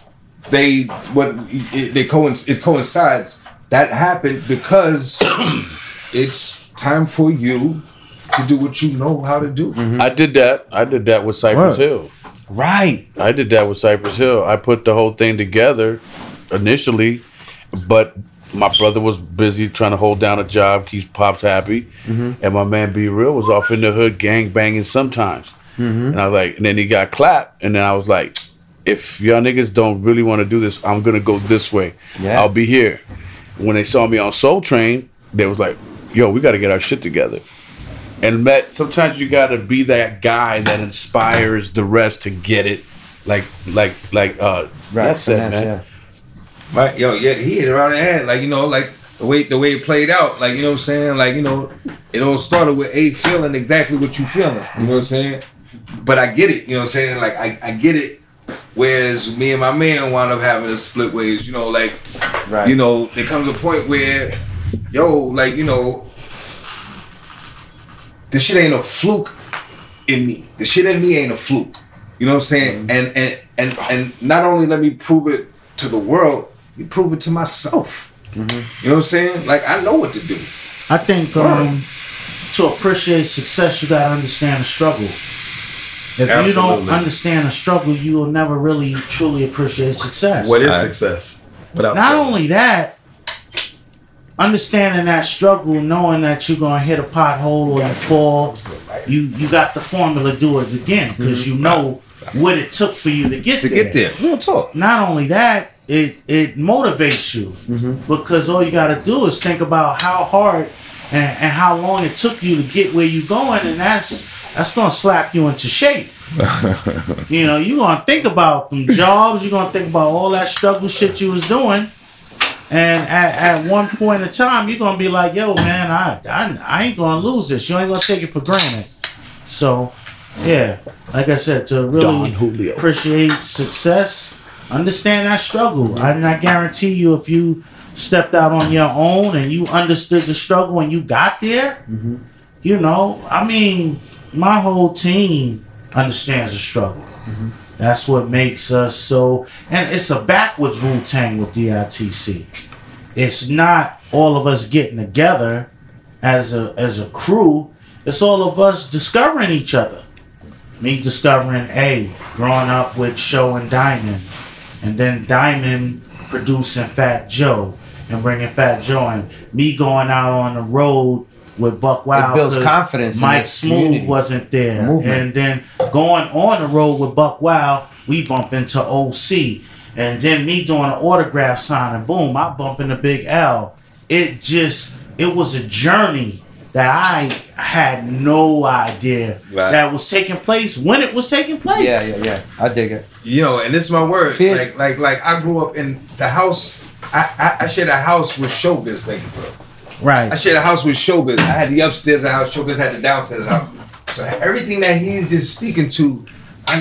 it coincides. That happened because it's time for you to do what you know how to do. Mm-hmm. I did that with Cypress Hill. Right. I did that with Cypress Hill. I put the whole thing together initially, but my brother was busy trying to hold down a job, keep Pops happy. Mm-hmm. And my man B Real was off in the hood gang banging sometimes. Mm-hmm. And I was like, and then he got clapped. And then I was like, if y'all niggas don't really want to do this, I'm going to go this way. Yeah. I'll be here. When they saw me on Soul Train, they was like, yo, we got to get our shit together. And sometimes you got to be that guy that inspires the rest to get it. Like that's it, man. Yeah. Right, yo, yeah, he hit it around the head, like, you know, like the way it played out, like, you know what I'm saying, like, you know, it all started with A feeling exactly what you feeling, you know what I'm saying, but I get it, you know what I'm saying, like, I get it, whereas me and my man wound up having to split ways, you know, like, you know, there comes a point where, yo, like, you know, this shit ain't a fluke in me, the shit in me ain't a fluke, you know what I'm saying, and not only let me prove it to the world, you prove it to myself. Mm-hmm. You know what I'm saying? Like, I know what to do. I think to appreciate success, you gotta understand the struggle. If you don't understand the struggle, you will never really truly appreciate success. What is success? Not only that, understanding that struggle, knowing that you're gonna hit a pothole or you fall, you got the formula to do it again because you know what it took for you to get there. Real talk. Not only that, it motivates you because all you got to do is think about how hard and how long it took you to get where you're going, and that's gonna slap you into shape. You know, you gonna think about them jobs. You gonna think about all that struggle shit you was doing. And at one point in time, you're gonna be like, "Yo, man, I ain't gonna lose this. You ain't gonna take it for granted." So, yeah, like I said, to really appreciate success, understand that struggle. I guarantee you, if you stepped out on your own and you understood the struggle and you got there, you know, I mean, my whole team understands the struggle. That's what makes us so, and it's a backwards Wu-Tang with DITC. It's not all of us getting together as a crew. It's all of us discovering each other. Me discovering growing up with Show and Diamond, and then Diamond producing Fat Joe and bringing Fat Joe in. Me going out on the road with Buck Wild. It builds confidence. Mike Smooth wasn't there. And then going on the road with Buck Wild, we bump into OC. And then me doing an autograph signing, boom, I bump into Big L. It was a journey that I had no idea that was taking place when it was taking place. Yeah. I dig it. You know, and this is my word. Like I grew up in the house. I shared a house with Showbiz, thank you, bro. Right. I shared a house with Showbiz. I had the upstairs of the house. Showbiz had the downstairs house. So everything that he's just speaking to, I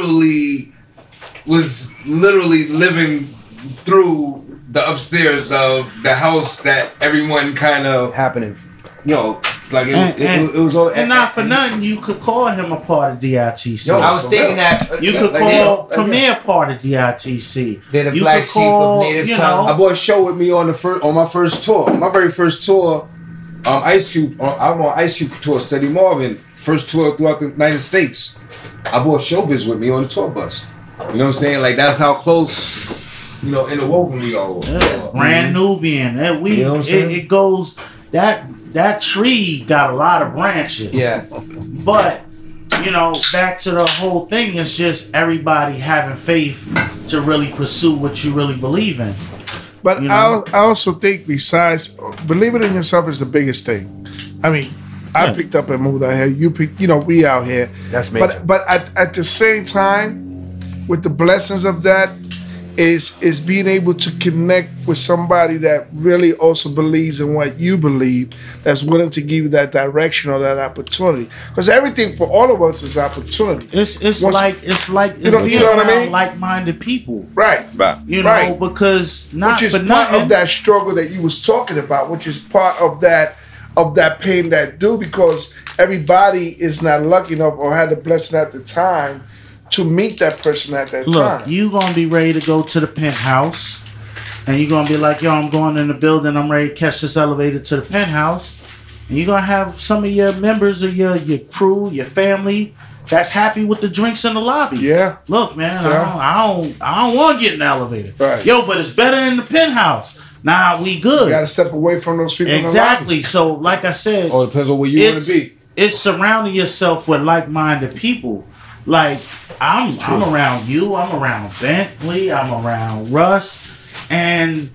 was living through the upstairs of the house that everyone kind of happening. You know, like it was all. And not for nothing, you could call him a part of DITC. Yo, I was thinking that you could call Premier part of DITC. They're the black sheep of native tongue. I bought a show with me on my first tour. My very first tour, Ice Cube. I'm on Ice Cube tour. Steady Marvin, first tour throughout the United States. I bought Showbiz with me on the tour bus. You know what I'm saying? Like that's how close, you know, interwoven we all were. Yeah, Brand Nubian. You know it goes that tree got a lot of branches. Yeah. But, you know, back to the whole thing, it's just everybody having faith to really pursue what you really believe in. But you know? I also think besides believing in yourself is the biggest thing. I mean, I picked up and moved out here. You picked, you know, we out here. That's major. But at the same time, with the blessings of that, is being able to connect with somebody that really also believes in what you believe, that's willing to give you that direction or that opportunity. Because everything for all of us is opportunity. It's like you know what I mean? Like-minded people, right? You know, because not which is for part nothing, of that struggle that you was talking about, which is part of that pain that do, because everybody is not lucky enough or had the blessing at the time to meet that person at that time. Look, you gonna be ready to go to the penthouse, and you're gonna be like, yo, I'm going in the building, I'm ready to catch this elevator to the penthouse, and you're gonna have some of your members of your crew, your family, that's happy with the drinks in the lobby. Yeah. Look, man, I don't want to get in the elevator. Right. Yo, but it's better in the penthouse. Nah, we good. You gotta step away from those people. Exactly. So, like I said, it depends on where you want to be. It's surrounding yourself with like-minded people. Like I'm around you. I'm around Bentley. I'm around Russ, and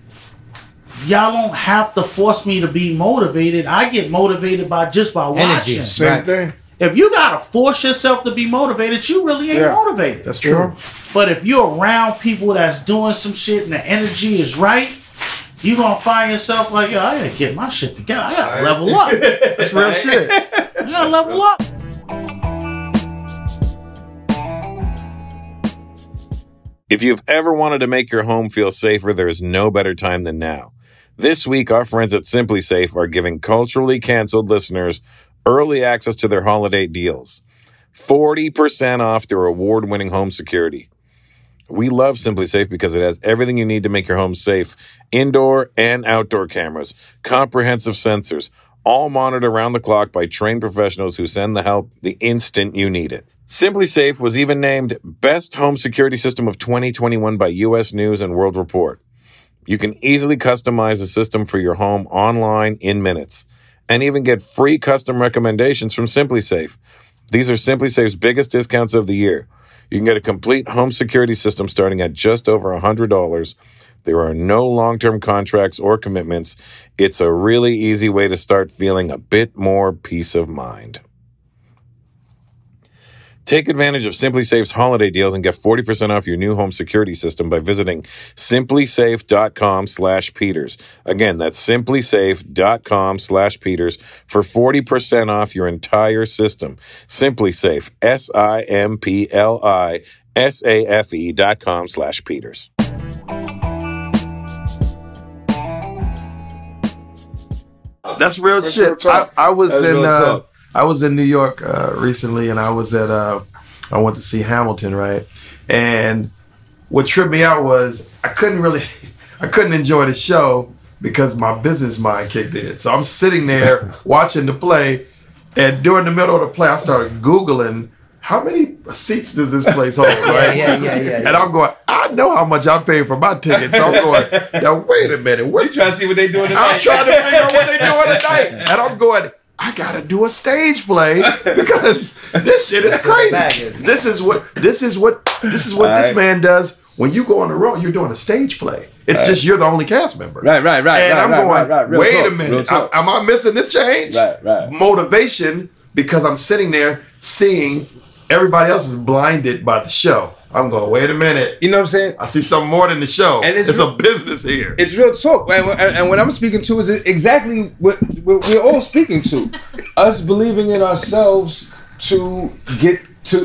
y'all don't have to force me to be motivated. I get motivated by energy. watching. Same thing. If you gotta force yourself to be motivated, you really ain't motivated. That's true. But if you're around people that's doing some shit and the energy is right, you gonna find yourself like, yo, I gotta get my shit together. I gotta level up. That's real shit. I gotta level up. If you've ever wanted to make your home feel safer, there is no better time than now. This week, our friends at Simply Safe are giving culturally canceled listeners early access to their holiday deals. 40% off their award-winning home security. We love Simply Safe because it has everything you need to make your home safe. Indoor and outdoor cameras, comprehensive sensors, all monitored around the clock by trained professionals who send the help the instant you need it. Simply Safe was even named Best Home Security System of 2021 by U.S. News and World Report. You can easily customize a system for your home online in minutes and even get free custom recommendations from Simply Safe. These are Simply Safe's biggest discounts of the year. You can get a complete home security system starting at just over $100. There are no long-term contracts or commitments. It's a really easy way to start feeling a bit more peace of mind. Take advantage of Simply Safe's holiday deals and get 40% off your new home security system by visiting simplysafe.com/Peters. Again, that's simplysafe.com/Peters for 40% off your entire system. Simply Safe, SIMPLISAFE.com/Peters. That's real That's shit. real talk. I was That's in real talk. I was in New York recently, and I was at I went to see Hamilton, right? And what tripped me out was I couldn't enjoy the show because my business mind kicked in. So I'm sitting there watching the play, and during the middle of the play, I started Googling how many seats does this place hold, right? Yeah. And I'm going, I know how much I paid for my ticket, so I'm going, now wait a minute, what's Trying to see what they doing I'm trying to figure out what they're doing tonight. And I'm going, I gotta do a stage play because this shit is crazy. This is what this man does. When you go on the road, you're doing a stage play. It's just you're the only cast member. Right. And I'm going, wait a minute, am I missing this change? Right. Motivation, because I'm sitting there seeing everybody else is blinded by the show. I'm going, wait a minute. You know what I'm saying? I see something more than the show. And it's it's a business here. It's real talk. And what I'm speaking to is exactly what we're all speaking to. Us believing in ourselves to get the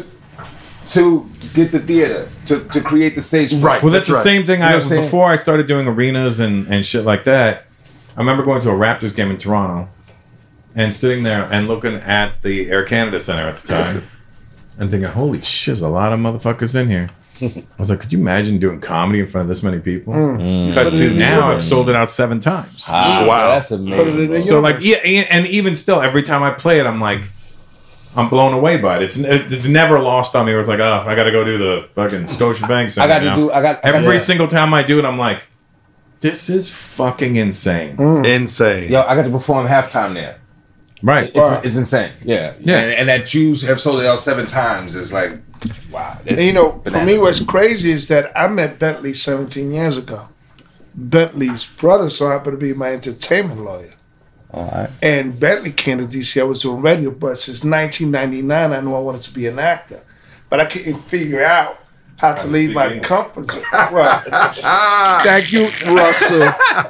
theater, to create the stage. Right. Well, that's the same thing. You know what I'm saying? Before I started doing arenas and shit like that, I remember going to a Raptors game in Toronto and sitting there and looking at the Air Canada Center at the time and thinking, holy shit, there's a lot of motherfuckers in here. I was like, could you imagine doing comedy in front of this many people? Cut to now, I've sold it out 7 times. Wow. That's amazing. So like, yeah, and even still, every time I play it, I'm like, I'm blown away by it. It's never lost on me. It was like, oh, I got to go do the fucking Scotiabank Center. Every single time I do it, I'm like, this is fucking insane. Insane. Yo, I got to perform halftime there. Right. It's insane. Yeah. Yeah. And that Jews have sold it out 7 times. It's like, wow. And you know, for me, what's crazy is that I met Bentley 17 years ago. Bentley's brother so happened to be my entertainment lawyer. All right. And Bentley came to DC. I was doing radio, but since 1999, I knew I wanted to be an actor. But I couldn't figure out how to leave my comfort zone. Well, thank you, Russell.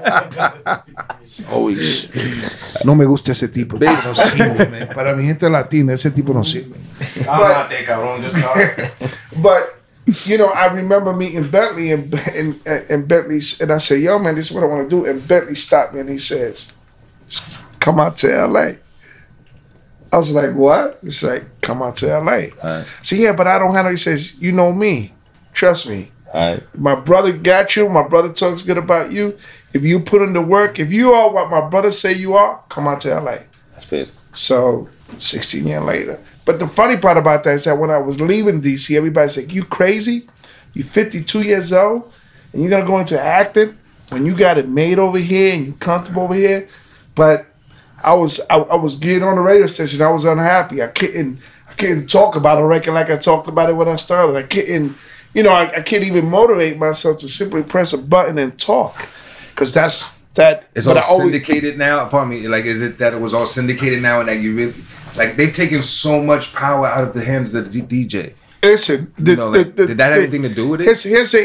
Always. No me gusta ese tipo. No sirve, man. Para mi gente latina, ese tipo no sirve. But you know, I remember meeting Bentley and Bentley's, and I said, yo, man, this is what I want to do. And Bentley stopped me and he says, come out to LA. I was like, what? He's like, come out to LA. Right. So yeah, but I don't have no, he says, you know me. Trust me. Right. My brother got you. My brother talks good about you. If you put in the work, if you are what my brother say you are, come out to LA. That's good. So 16 years later. But the funny part about that is that when I was leaving DC, everybody's like, you crazy? You 52 years old and you're going to go into acting when you got it made over here and you comfortable over here? But I was getting on the radio station. I was unhappy. I couldn't talk about a record like I talked about it when I started. I couldn't even motivate myself to simply press a button and talk. Because that's that. It's all syndicated now. Pardon me. Like, is it that it was all syndicated now, and that you really like they've taken so much power out of the hands of the DJ? Listen, did that have anything to do with it?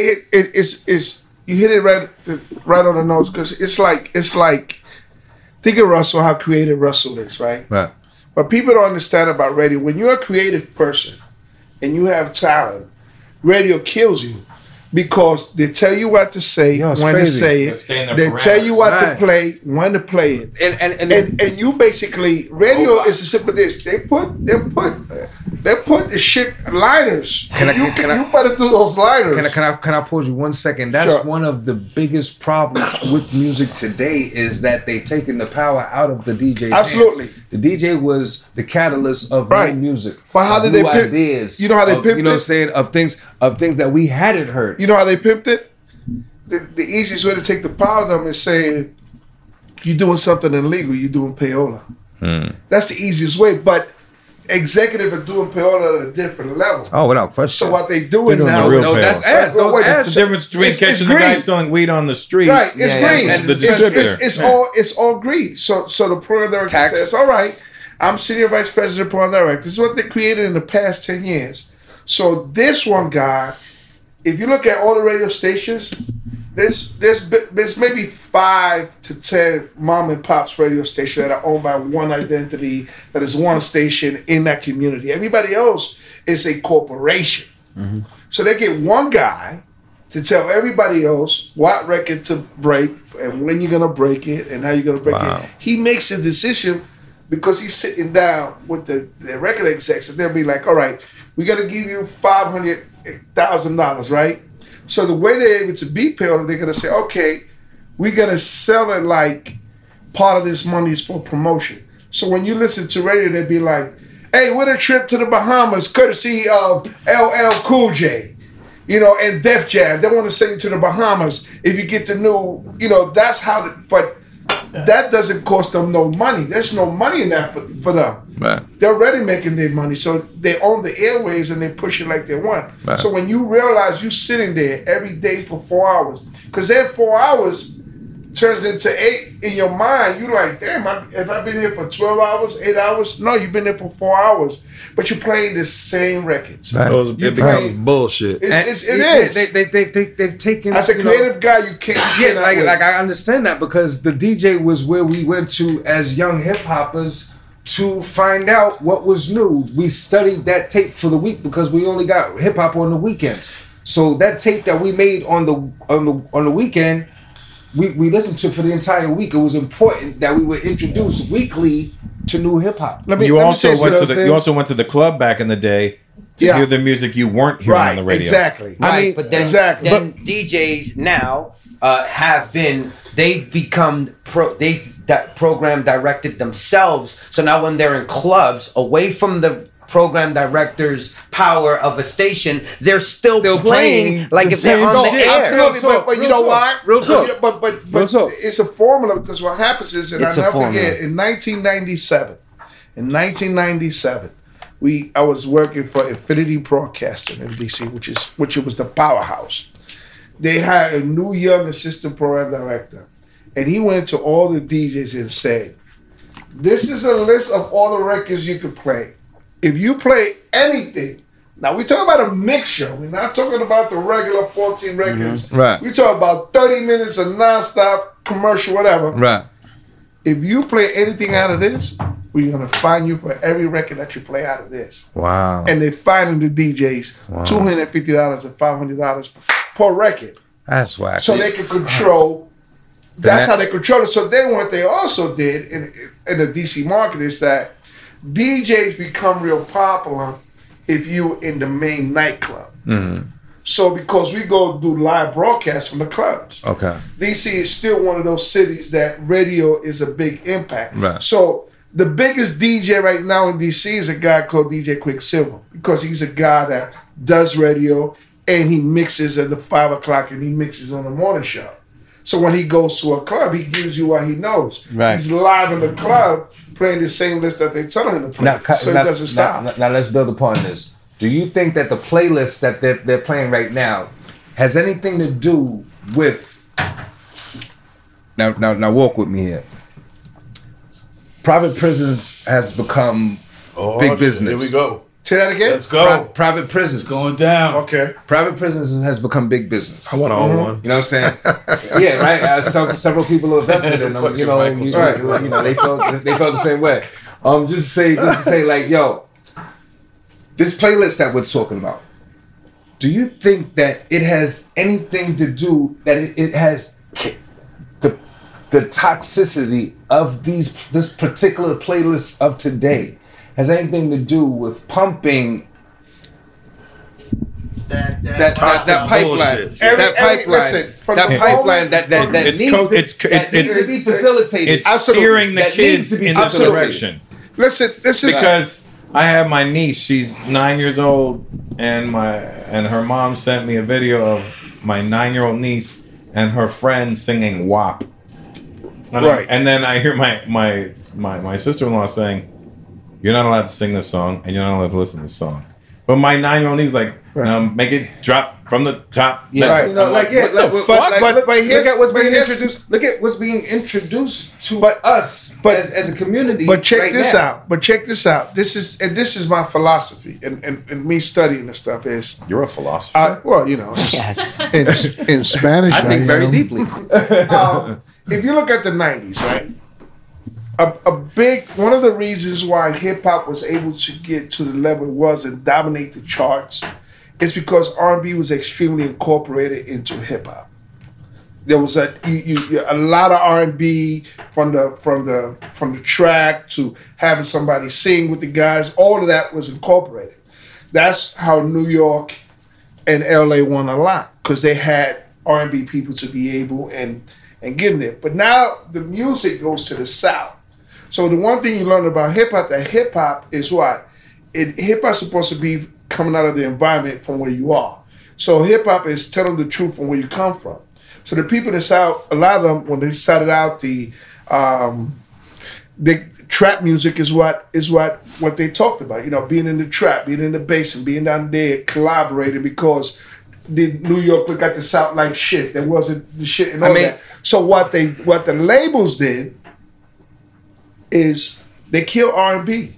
It's you hit it right on the nose because it's like think of Russell, how creative Russell is, right? Right. But people don't understand about radio. When you're a creative person and you have talent, radio kills you. Because they tell you what to say, when to say it. They tell you what to play, when to play it. And you basically, radio is as simple as this. They put the shit liners. You better do those liners. Can I pause you 1 second? That's one of the biggest problems with music today is that they've taken the power out of the DJ's Absolutely. hands. The DJ was the catalyst of new music. But how did they pimp ideas? You know how they pimped it? You know what I'm saying? Of things that we hadn't heard. You know how they pimped it? The easiest way to take the power of them is saying, you're doing something illegal, you're doing payola. That's the easiest way. But executive are doing payola at a different level. Oh, without question. So what they doing now? That's ads. It's the difference between catching the guy selling weed on the street. Right, it's green. And the distributor. It's all greed. So the program director says, all right, I'm senior vice president, program director. This is what they created in the past 10 years. So this one guy, if you look at all the radio stations, there's maybe 5 to 10 mom and pops radio stations that are owned by one identity, that is one station in that community. Everybody else is a corporation. Mm-hmm. So they get one guy to tell everybody else what record to break and when you're gonna break it and how you're gonna break it. He makes a decision because he's sitting down with the record execs, and they'll be like, all right, we gotta give you $500,000, right? So the way they're able to be paid, they're gonna say, okay, we're gonna sell it like part of this money is for promotion. So when you listen to radio, they'd be like, hey, what a trip to the Bahamas, courtesy of LL Cool J, and Def Jam. They want to send you to the Bahamas if you get the new, that's how, but that doesn't cost them no money. There's no money in that for them. Right. They're already making their money, so they own the airwaves and they push it like they want. Right. So when you realize you're sitting there every day for 4 hours, because that 4 hours turns into 8 in your mind, you're like, damn, have I been here for 12 hours, 8 hours? No, you've been there for 4 hours, but you're playing the same records. Right. It becomes bullshit. It is. They've taken. As a creative guy, you can't. Yeah, like I understand that, because the DJ was where we went to as young hip hoppers to find out what was new. We studied that tape for the week because we only got hip hop on the weekends. So that tape that we made on the weekend, we listened to for the entire week. It was important that we would introduce weekly to new hip hop. You also went to the club back in the day to hear the music you weren't hearing on the radio. Exactly. Right, but then DJs now they've become program directed themselves. So now when they're in clubs, away from the program director's power of a station, they're still playing like if they're on the air. Absolutely, but you know why? Real talk. But it's a formula, because what happens is, and I'll never forget, in 1997, I was working for Infinity Broadcasting in DC, which was the powerhouse. They had a new young assistant program director, and he went to all the DJs and said, "This is a list of all the records you could play. If you play anything," now we talk about a mixture. We're not talking about the regular 14 records. Mm-hmm. Right. We talk about 30 minutes of nonstop commercial, whatever. Right. If you play anything out of this, we're gonna fine you for every record that you play out of this. Wow. And they're fining the DJs $250 and $500 per record. That's whack. So they can control. That's how they control it. So then what they also did in the DC market is that DJs become real popular if you in the main nightclub. Mm-hmm. So because we go do live broadcasts from the clubs. Okay. DC is still one of those cities that radio is a big impact. Right. So the biggest DJ right now in DC is a guy called DJ Quicksilver, because he's a guy that does radio and he mixes at the 5 o'clock and he mixes on the morning show. So when he goes to a club, he gives you what he knows. Right. He's live in the club playing the same list that they tell him to play. So it doesn't stop. Now let's build upon this. Do you think that the playlist that they're playing right now has anything to do with... Now walk with me here. Private prisons has become big business. Here we go. Say that again? Let's go. Private prisons. Going down. Okay. Private prisons has become big business. I want to own one. You know what I'm saying? Yeah, right. Several people invested in them. They felt the same way. Just to say, like, yo, this playlist that we're talking about, do you think that it has anything to do that it has the toxicity of this particular playlist of today has anything to do with pumping that pipeline? That needs to be facilitated. It's steering the kids in this direction. Listen, this is because I have my niece. She's 9 years old, and her mom sent me a video of my 9-year-old niece and her friend singing WAP. And then I hear my sister-in-law saying, "You're not allowed to sing this song, and you're not allowed to listen to this song." But my 9-year-old niece like, make it drop from the top. Yeah. Let's- Right. You know, I'm like, yeah, what like, the but- fuck? like, but here's- look at what's but being here's- introduced. Look at what's being introduced to But- us but- as a community. But check right this now. out. But check this out. This is my philosophy, and me studying this stuff is, You're a philosopher. well, you know, Yes. in Spanish, I think very am. deeply. If you look at the '90s, right, a big one of the reasons why hip hop was able to get to the level it was and dominate the charts is because R&B was extremely incorporated into hip hop. There was a lot of R&B from the track to having somebody sing with the guys. All of that was incorporated. That's how New York and LA won a lot, because they had R&B people to be able and get in there. But now the music goes to the South. So the one thing you learn about hip hop, that hip hop is what? Hip hop is supposed to be coming out of the environment from where you are. So hip hop is telling the truth from where you come from. So the people in the South, a lot of them, when they started out, the trap music is what they talked about. You know, being in the trap, being in the bass, and being down there collaborating, because the New York look at the South like shit. There wasn't the shit and all that. So what the labels did is they killed R&B.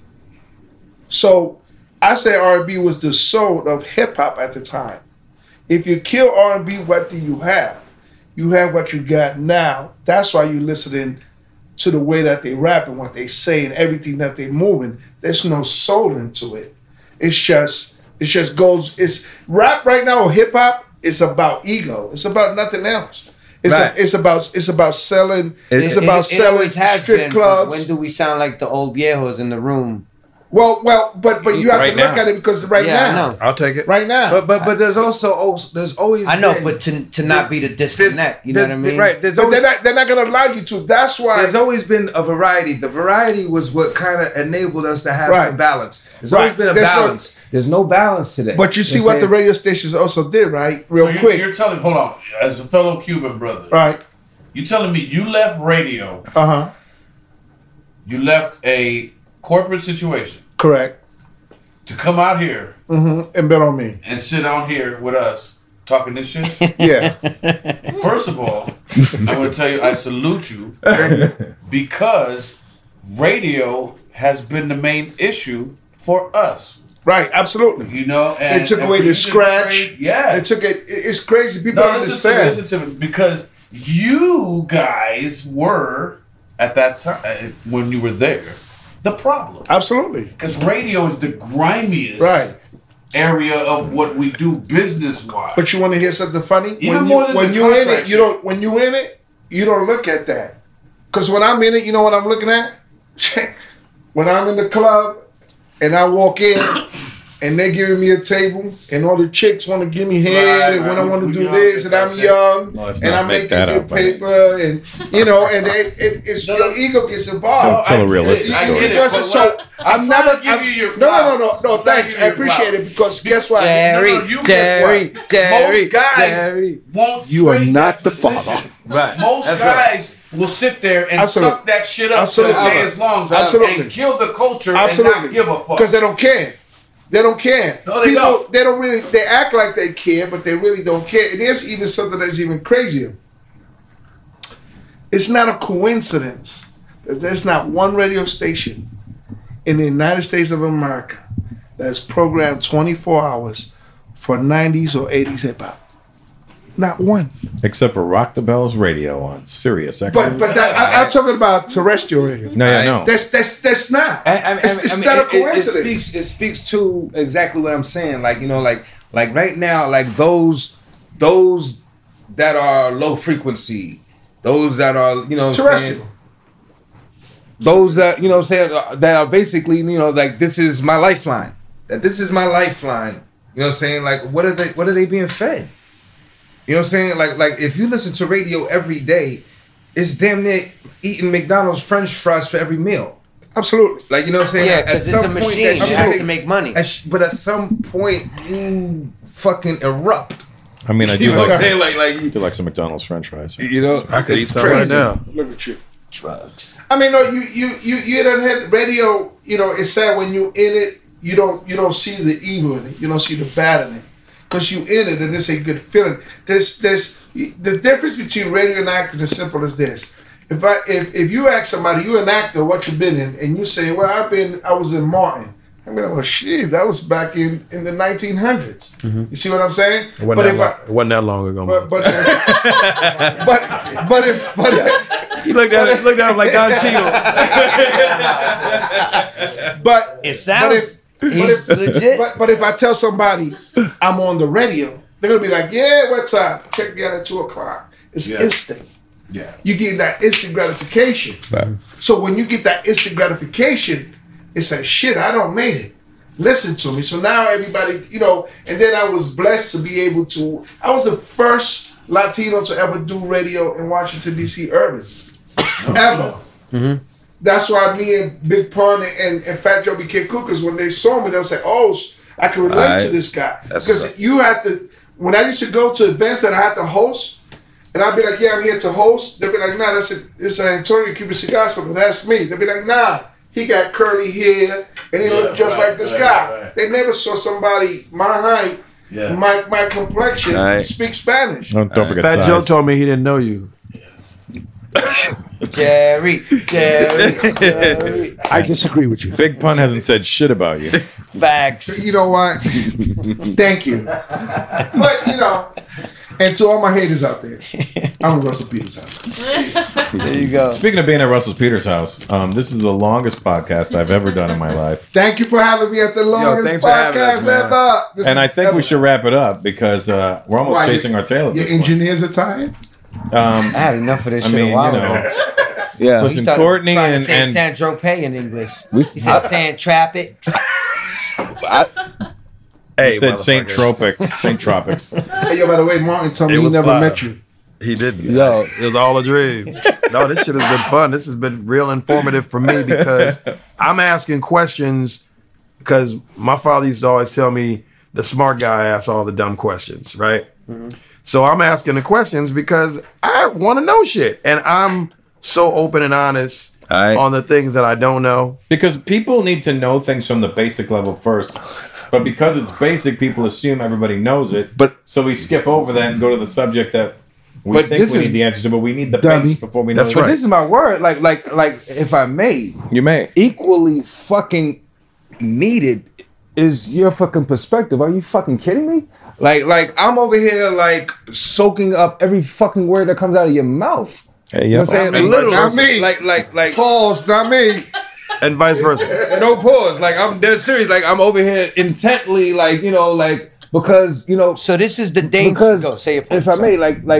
So I say R&B was the soul of hip hop at the time. If you kill R&B, what do you have? You have what you got now. That's why you're listening to the way that they rap and what they say and everything that they're moving. There's no soul into it. It's rap right now, or hip hop, it's about ego. It's about nothing else. It's about selling. It's about selling always has strip been, clubs. but when do we sound like the old viejos in the room? Well, but you have to look at it, because right Yeah, I now, know. I'll take it. right now, But there's always I know, been- but to not be the disconnect, you know what I mean? Right. There's but always, they're not going to allow you to. That's why. there's always been a variety. The variety was what kind of enabled us to have Right. some balance. There's Right. always been a There's no- balance. There's no balance today. But you see know what the I'm saying? radio stations also did, right? Real So quick, You're telling, hold on, as a fellow Cuban brother, right? you telling me you left radio, you left a corporate situation Correct. to come out here And bet on me. and sit on here with us talking this shit? Yeah. First of all, I want to tell you I salute you, because radio has been the main issue for us. Right. Absolutely. You know, and They took and away for the you to scratch. trade- yeah. They took it. It's crazy. People No, don't listen to me, understand. listen to me, because you guys were at that time when you were there the problem, Absolutely. because radio is the grimiest Right. area of what we do business wise. But you want to hear something funny? Even more than when the you in contract it, you don't. When you in it, you don't look at that. Because when I'm in it, you know what I'm looking at? When I'm in the club and I walk in and they're giving me a table and all the chicks want to give me head Right, and when right. I want to We do don't this get and I'm that shit. young No, let's and not I'm make making that good up, buddy. paper and you know and it's No, your ego gets involved. Don't tell a realistic I story. get it, Because but so what I'm never trying to give you your no. flowers. I'm trying to Thanks, give I you your appreciate flowers. it because guess what? Jerry, No, you guess Jerry, what? Jerry, Most guys Jerry. won't. You are trade not that the father. position. Right. Most That's guys will sit there and Absolutely. suck that shit up Absolutely. till the day is long, Absolutely. and kill the culture and Absolutely. not give a fuck. Because they don't care. They don't care. No, they don't. They don't really. They act like they care, but they really don't care. And there's even something that's even crazier. It's not a coincidence that there's not one radio station in the United States of America that's programmed 24 hours for 90s or 80s hip hop. Not one. Except for Rock the Bells Radio on Sirius XM. But that, I'm talking about terrestrial radio. no, yeah, no. That's not. It's not a coincidence. It speaks to exactly what I'm saying. Like, you know, like right now, like those that are low frequency, those that are, you know what I'm saying, Terrestrial. those that, you know what I'm saying, that are basically, you know, like this is my lifeline. That this is my lifeline. You know what I'm saying? Like what are they being fed? You know what I'm saying? Like if you listen to radio every day, it's damn near eating McDonald's French fries for every meal. Absolutely. Like, you know what I'm saying? Yeah, At because it's a some point, machine. that It shit- has to make money. but at some point, you fucking erupt. I mean, I do You know like what I'm some, saying? Like I do like some McDonald's French fries. you know, I could eat it's some right crazy. now. Look at you. Drugs. I mean, no, you done had radio. You know, it's sad when you in it. you don't see the evil in it. You don't see the bad in it. Because you in it and it's a good feeling. There's the difference between radio and acting is simple as this. If you ask somebody, you an actor, what you been in, and you say, well, I was in Martin. I'm like, well, shit, that was back in the 1900s. Mm-hmm. You see what I'm saying? It wasn't that long ago. But if he looked at him like Don Cheadle. But it sounds legit. But if I tell somebody I'm on the radio, they're gonna be like, yeah, what's up? Check me out at 2:00. It's instant. Yeah. You get that instant gratification. Right. So when you get that instant gratification, it's like, shit, I don't made it. Listen to me. So now everybody, and then I was blessed to be able to, I was the first Latino to ever do radio in Washington, D.C. urban. Ever. Mm-hmm. That's why me and Big Pun and Fat Joe became cookers. When they saw me, they'll say, oh, I can relate to this guy. Because you had to, when I used to go to events that I had to host, and I'd be like, yeah, I'm here to host. They'd be like, nah, it's Antonio Cuban Cigars, but that's me. They'd be like, nah, he got curly hair, and he looked just like this guy. Right. They never saw somebody my height, my complexion, speak Spanish. Don't forget Fat Joe told me he didn't know you. Jerry. I disagree with you. Big Pun hasn't said shit about you. Facts. You know what? Thank you. But, and to all my haters out there, I'm at Russell Peters' house. There you go. Speaking of being at Russell Peters' house, this is the longest podcast I've ever done in my life. Thank you for having me at the longest podcast ever. And I think we should wrap it up because we're almost chasing our tail at this point. Your engineers are tired? I had enough of this shit a while ago. Yeah. Listen, Courtney and San Tropez in English. He said San Tropics. He said Saint Tropics. Hey, yo, by the way, Martin told me he never met you. He didn't. Yo, it was all a dream. No, this shit has been fun. This has been real informative for me because I'm asking questions because my father used to always tell me the smart guy asks all the dumb questions, right? Mm-hmm. So I'm asking the questions because I want to know shit. And I'm so open and honest on the things that I don't know. Because people need to know things from the basic level first. But because it's basic, people assume everybody knows it. So we skip over that and go to the subject that we think we need the answers to, but we need the base before we know it. But this is my word. Like, if I may. You may. Equally fucking needed is your fucking perspective. Are you fucking kidding me? Like I'm over here like soaking up every fucking word that comes out of your mouth. Hey, you know what I'm saying? Literally. Not me. Like pause, not me. And vice versa. No pause. Like I'm dead serious. Like I'm over here intently, because So this is the danger. Go say it. If I may,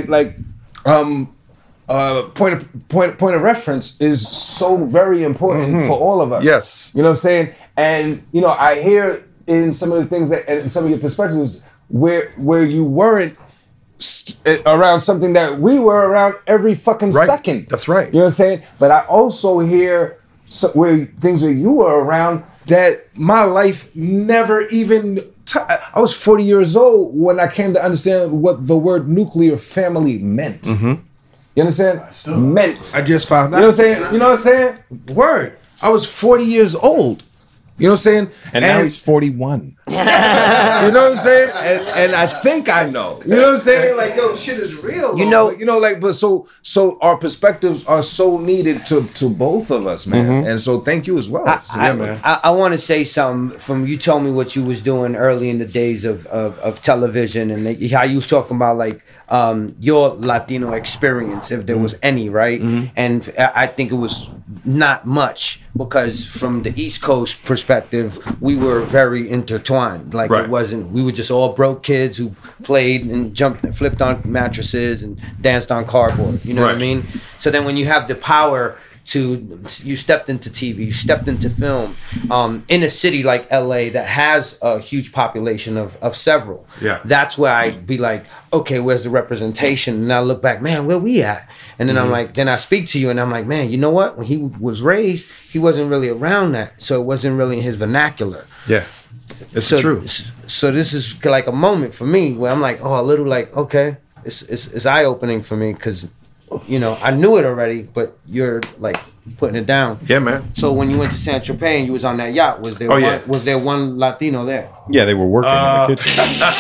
point of reference is so very important for all of us. Yes. You know what I'm saying? And I hear in some of the things that, and some of your perspectives where you weren't around something that we were around every fucking second. That's right. You know what I'm saying? But I also hear where things that you were around that my life never even. I was 40 years old when I came to understand what the word nuclear family meant. Mm-hmm. You understand? Meant. I just found out. You know what I'm saying? You know what I'm saying? Word. I was 40 years old. You know what I'm saying? And now he's 41. You know what I'm saying? And I think I know. You know what I'm saying? Like, yo, shit is real. But so our perspectives are so needed to both of us, man. Mm-hmm. And so thank you as well. I want to say something from you told me what you was doing early in the days of television and how you was talking about your Latino experience, if there was any, right? Mm-hmm. And I think it was not much because from the East Coast perspective, we were very intertwined. It wasn't, we were just all broke kids who played and jumped and flipped on mattresses and danced on cardboard. You know what I mean? So then when you have the power you stepped into TV, you stepped into film, in a city like LA that has a huge population of several. Yeah. That's where I'd be like, okay, where's the representation? And I look back, man, where we at? And then I'm like, then I speak to you and I'm like, man, you know what? When he was raised, he wasn't really around that. So it wasn't really in his vernacular. Yeah. It's true. So this is like a moment for me where I'm like, okay, it's eye-opening for me because you know, I knew it already, but you're like putting it down. Yeah, man. So when you went to Saint Tropez and you was on that yacht, was there one Latino there? Yeah, they were working in the kitchen.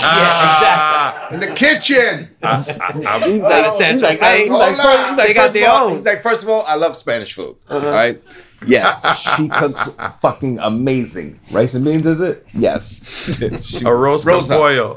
Yeah, In the kitchen. He's like, They got their own. He's like, first of all, I love Spanish food. All right. Yes, she cooks fucking amazing. Rice and beans, is it? Yes. Arroz con pollo.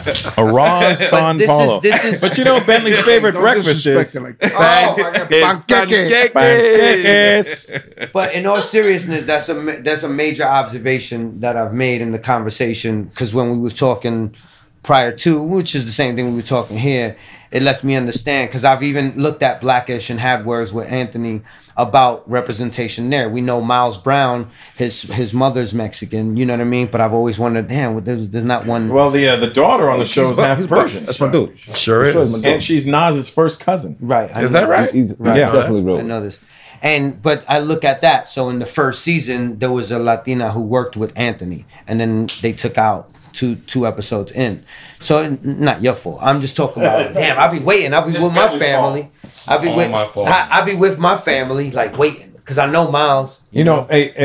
Arroz con polo. This is But you know what Bentley's favorite Don't breakfast disrespect is? it like that. Oh, I got panqueque. Panqueques. But in all seriousness, that's a major observation that I've made in the conversation. Because when we were talking prior to, which is the same thing we were talking here, it lets me understand. Because I've even looked at Blackish and had words with Anthony about representation there. We know Miles Brown, his mother's Mexican. You know what I mean? But I've always wondered, damn, there's not one. Well, the daughter on the show is half Persian. That's my dude. Sure is. And she's Nas's first cousin. Right? Is that right? Yeah. I know this. But I look at that. So in the first season, there was a Latina who worked with Anthony, and then they took out two episodes in. So not your fault. I'm just talking about. Damn, I'll be waiting. I'll be with my family. I'll be with my family, like waiting, because I know Miles. You know,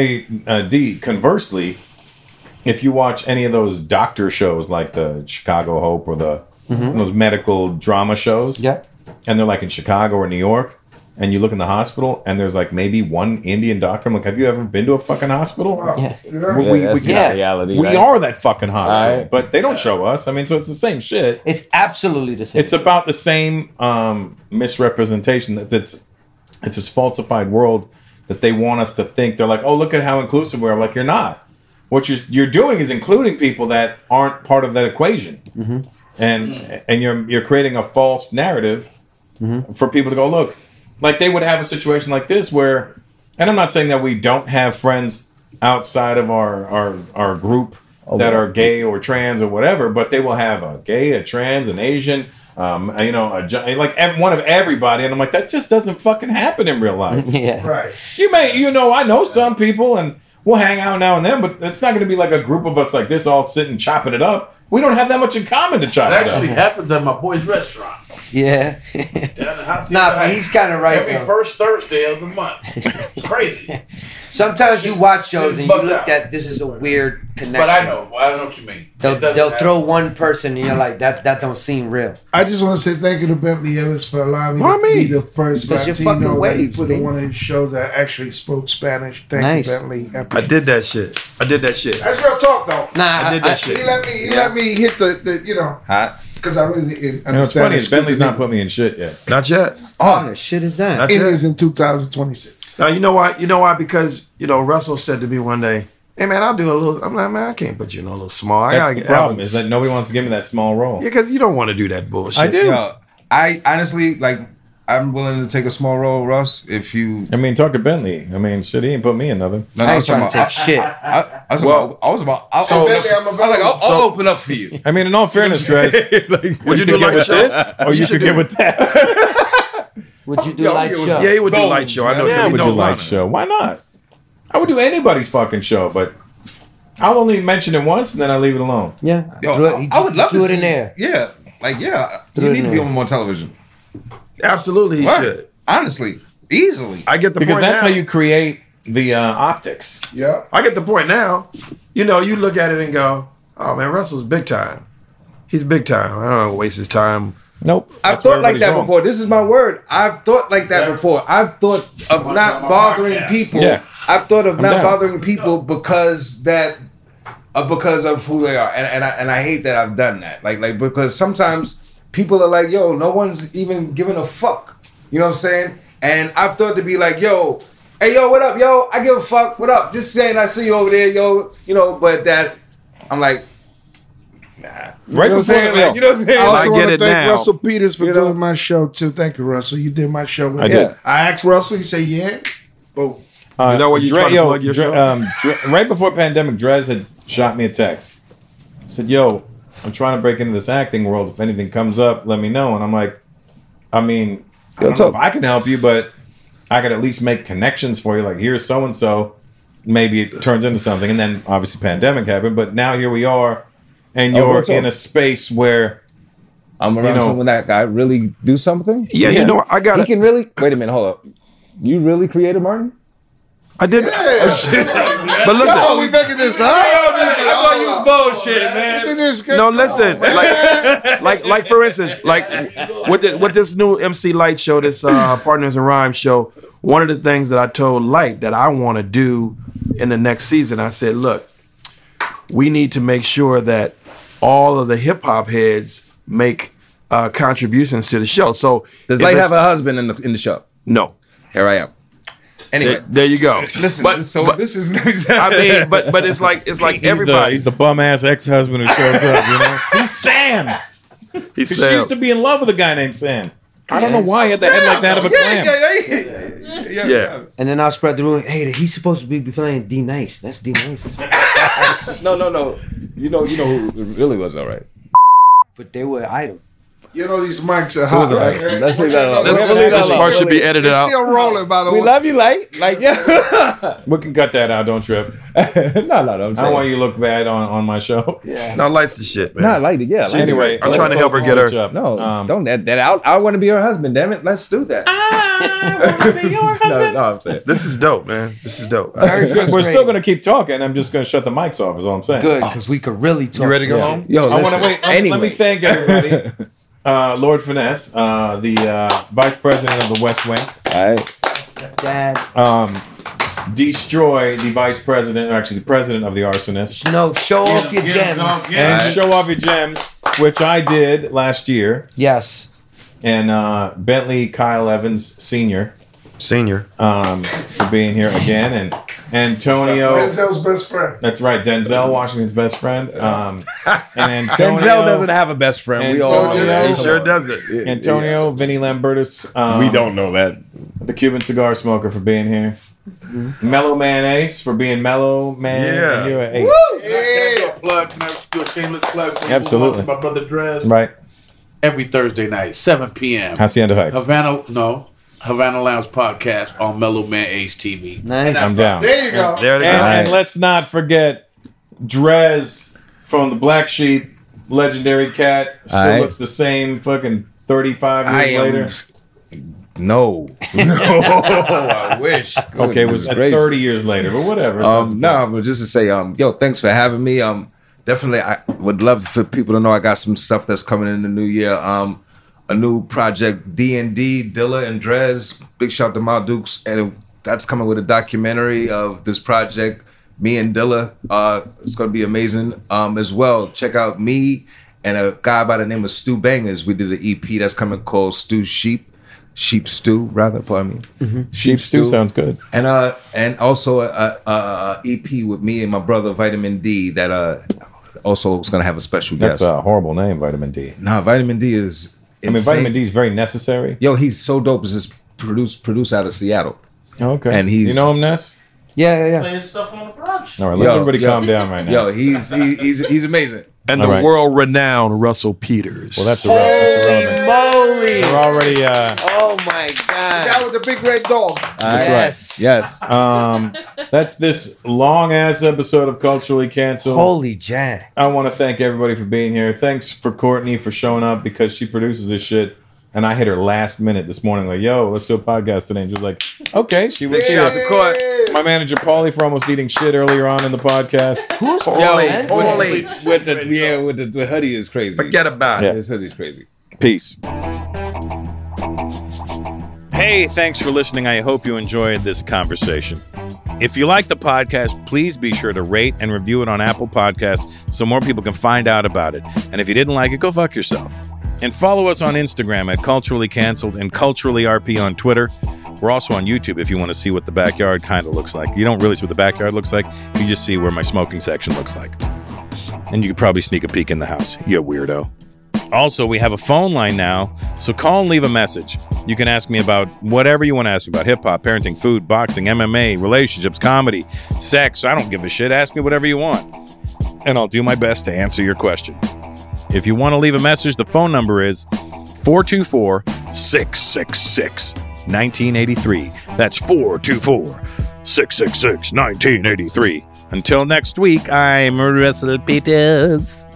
D. Conversely, if you watch any of those doctor shows like the Chicago Hope or those medical drama shows, and they're like in Chicago or New York, and you look in the hospital and there's like maybe one Indian doctor. I'm like, have you ever been to a fucking hospital? Yeah. We are that fucking hospital, Right. but they don't show us. I mean, so it's the same shit. It's absolutely the same. It's about the same misrepresentation that it's this falsified world that they want us to think. They're like, oh, look at how inclusive we are. Like, you're not. What you're doing is including people that aren't part of that equation, and you're creating a false narrative for people to go look. Like they would have a situation like this where, and I'm not saying that we don't have friends outside of our group that are gay or trans or whatever, but they will have a gay, a trans, an Asian, like one of everybody, and I'm like, that just doesn't fucking happen in real life. Yeah. Right. I know some people, and we'll hang out now and then, but it's not going to be like a group of us like this all sitting chopping it up. We don't have that much in common to chop It it actually up. happens at my boy's restaurant. Yeah. Down in Hacienda Nah, but he's kind of right. Every though. first Thursday of the month. It's crazy. Sometimes you watch shows and you Bugged look out. at this is a weird connection. But I know what you mean. They'll throw one person and you're like, that don't seem real. I just want to say thank you to Bentley Ellis for allowing me Why to me? be the first Because you're Latino fucking that he waves, put in man. one of his shows that actually spoke Spanish. Thank Nice. you, Bentley. I did that shit. That's real talk, though. Nah, I did that shit. He let me hit the Hot. because I really didn't You know, it's understand. funny the is Bentley's scoop not put me in shit yet. Not yet. What the shit is that? That's It it. is in 2026. Now you know why? You know why? Because Russell said to me one day, "Hey man, I'll do a little." I'm like, man, I can't put you in a little small. I That's gotta the get problem is that nobody wants to give me that small role. Yeah, because you don't want to do that bullshit. I do. Yo, I honestly I'm willing to take a small role, Russ. If you, I mean, talk to Bentley. I mean, shit, he ain't put me in nothing. no, I ain't trying to take shit. I was about. Bentley, I'll open up for you. I mean, in all fairness, Drez, Would you do could get light with show? this, or you should could get do- with that? Would you do light show? Yeah, he would do Those, light show. I know. man. Yeah, I he would do knows light mine. show. Why not? I would do anybody's fucking show, but I'll only mention it once and then I leave it alone. Yeah. Yo, Do it- I would love to do it see in there. Yeah, Throw you it need in to be there. on more television. Absolutely, he Right. should. Honestly, easily. I get the Because point that's now. how you create the optics. Yeah. I get the point now. You look at it and go, "Oh man, Russell's big time. He's big time. I don't want to waste his time." Nope. I've That's where thought like that everybody's wrong. before. This is my word. I've thought like that before. I've thought of not bothering people. Yeah. I've thought of not down. bothering people because of who they are, and I hate that I've done that. Like because sometimes people are like, yo, no one's even giving a fuck. You know what I'm saying? And I've thought to be like, yo, hey, yo, what up, yo? I give a fuck. What up? Just saying, I see you over there, yo. But that I'm like. Right You know what I'm before saying? Like, you know what I'm saying? I also I want get to it thank now. Russell Peters for You know? doing my show too. Thank you, Russell. You did my show. I did. I asked Russell. He said, "Yeah." Boom. You know what you trying to plug your show? Right before pandemic, Drez had shot me a text. Said, yo, I'm trying to break into this acting world. If anything comes up, let me know. And I'm like, I mean, I don't know if I can help you, but I could at least make connections for you. Like, here's so-and-so. Maybe it turns into something. And then obviously pandemic happened. But now here we are. And you're in a space where I'm around someone that I really do something. Yeah, you know, I got He can really. Wait a minute, hold up. You really created Martin? I did. Oh, shit. But listen. Oh, we making this up. I thought you was bullshit, man. No, listen. Like for instance, like with this new MC Light show, this Partners in Rhyme show. One of the things that I told Light that I want to do in the next season, I said, look, we need to make sure that all of the hip hop heads make contributions to the show. So does Light have a husband in the show? No. Here I am. Anyway, there you go. Listen, but this is. I mean, but it's like everybody. He's the bum ass ex husband who shows up. You know, he's Sam. He's She Sam. used to be in love with a guy named Sam. I don't know why he had the head like that of a clam. Yeah. And then I'll spread the rumor. Hey, he's supposed to be playing D Nice. That's D Nice. No. You know who really was all right. But they were idle. You know these mics are hot. Right? Let's leave that alone. This part should be edited It's out. still rolling, by the way. We love you, Light. Like, yeah. We can cut that out. Don't trip. no. I'm I don't saying. want you to look bad on my show. Yeah. No, Light's the shit, man. Not Light, yeah. Light. Anyway, I'm trying to help her get her. No, don't that out. I want to be her husband. Damn it, let's do that. No, I'm saying. This is dope, man. This is dope. We're still going to keep talking. I'm just going to shut the mics off. Is all I'm saying. Good, because we could really talk. You ready to go home? Yo, I want listen. to wait. Anyway. Let me thank everybody. Lord Finesse, the vice president of the West Wing. All right. Dad. Destroy the vice president, or actually the president of the Arsonist. No, show off your gems. And show off your gems, which I did last year. Yes. And Bentley Kyle Evans Sr. For being here again. And Antonio. Denzel's best friend. That's right, Denzel Washington's best friend. And Antonio, Denzel doesn't have a best friend. We all Antonio- He sure doesn't. Antonio, Vinny Lambertus. We don't know that. The Cuban cigar smoker for being here. Mellow Man Ace for being mellow man. Yeah. And you're an ace. Can I do a plug? Can I do a shameless plug? for Absolutely. My brother Drez. Right. Every Thursday night, 7 p.m. Hacienda Heights. Havana Lounge podcast on Mellow Man Ace TV. Nice. I'm down. There you go. There they go. And let's not forget Drez from the Black Sheep, legendary cat. Still All right. looks the same fucking 35 years later. No, I wish. Okay, it was Goodness gracious. 30 years later, but whatever. No, but just to say, yo, thanks for having me. Definitely, I would love for people to know I got some stuff that's coming in the new year. A new project, D&D, Dilla and Drez. Big shout out to Mal Dukes, and that's coming with a documentary of this project. Me and Dilla, it's gonna be amazing. As well, check out me and a guy by the name of Stu Bangers. We did an EP that's coming called Sheep Stew, rather. Pardon me. Sheep stew sounds good. And also a EP with me and my brother Vitamin D that also is gonna have a special That's guest. a horrible name, Vitamin D. Nah, Vitamin D is insane. Vitamin D is very necessary. Yo, he's so dope. It's just produced out of Seattle. Okay. And he's- you know him, Ness? Yeah. Playing stuff on the production. All right, let's everybody calm down right now. Yo, he's amazing. And All the right. world-renowned Russell Peters. Well, that's irrelevant. Moly. We're already. Oh my God. Guy with the big red dog. That's Yes. Yes. That's this long ass episode of Culturally Canceled. Holy Jack. I want to thank everybody for being here. Thanks for Courtney for showing up because she produces this shit. And I hit her last minute this morning, like, yo, let's do a podcast today. And she was like, okay, she was here. My manager, Paulie, for almost eating shit earlier on in the podcast. Who's Paulie with the hoodie is crazy. Forget about Yeah. it. His hoodie's crazy. Peace. Hey, thanks for listening. I hope you enjoyed this conversation. If you like the podcast, please be sure to rate and review it on Apple Podcasts so more people can find out about it. And if you didn't like it, go fuck yourself. And follow us on Instagram at Culturally Canceled and Culturally RP on Twitter. We're also on YouTube if you want to see what the backyard kind of looks like. You don't really see what the backyard looks like. You just see where my smoking section looks like. And you could probably sneak a peek in the house, you weirdo. Also, we have a phone line now, so call and leave a message. You can ask me about whatever you want to ask me about. Hip-hop, parenting, food, boxing, MMA, relationships, comedy, sex. I don't give a shit. Ask me whatever you want. And I'll do my best to answer your question. If you want to leave a message, the phone number is 424-666-1983. That's 424-666-1983. Until next week, I'm Russell Peters.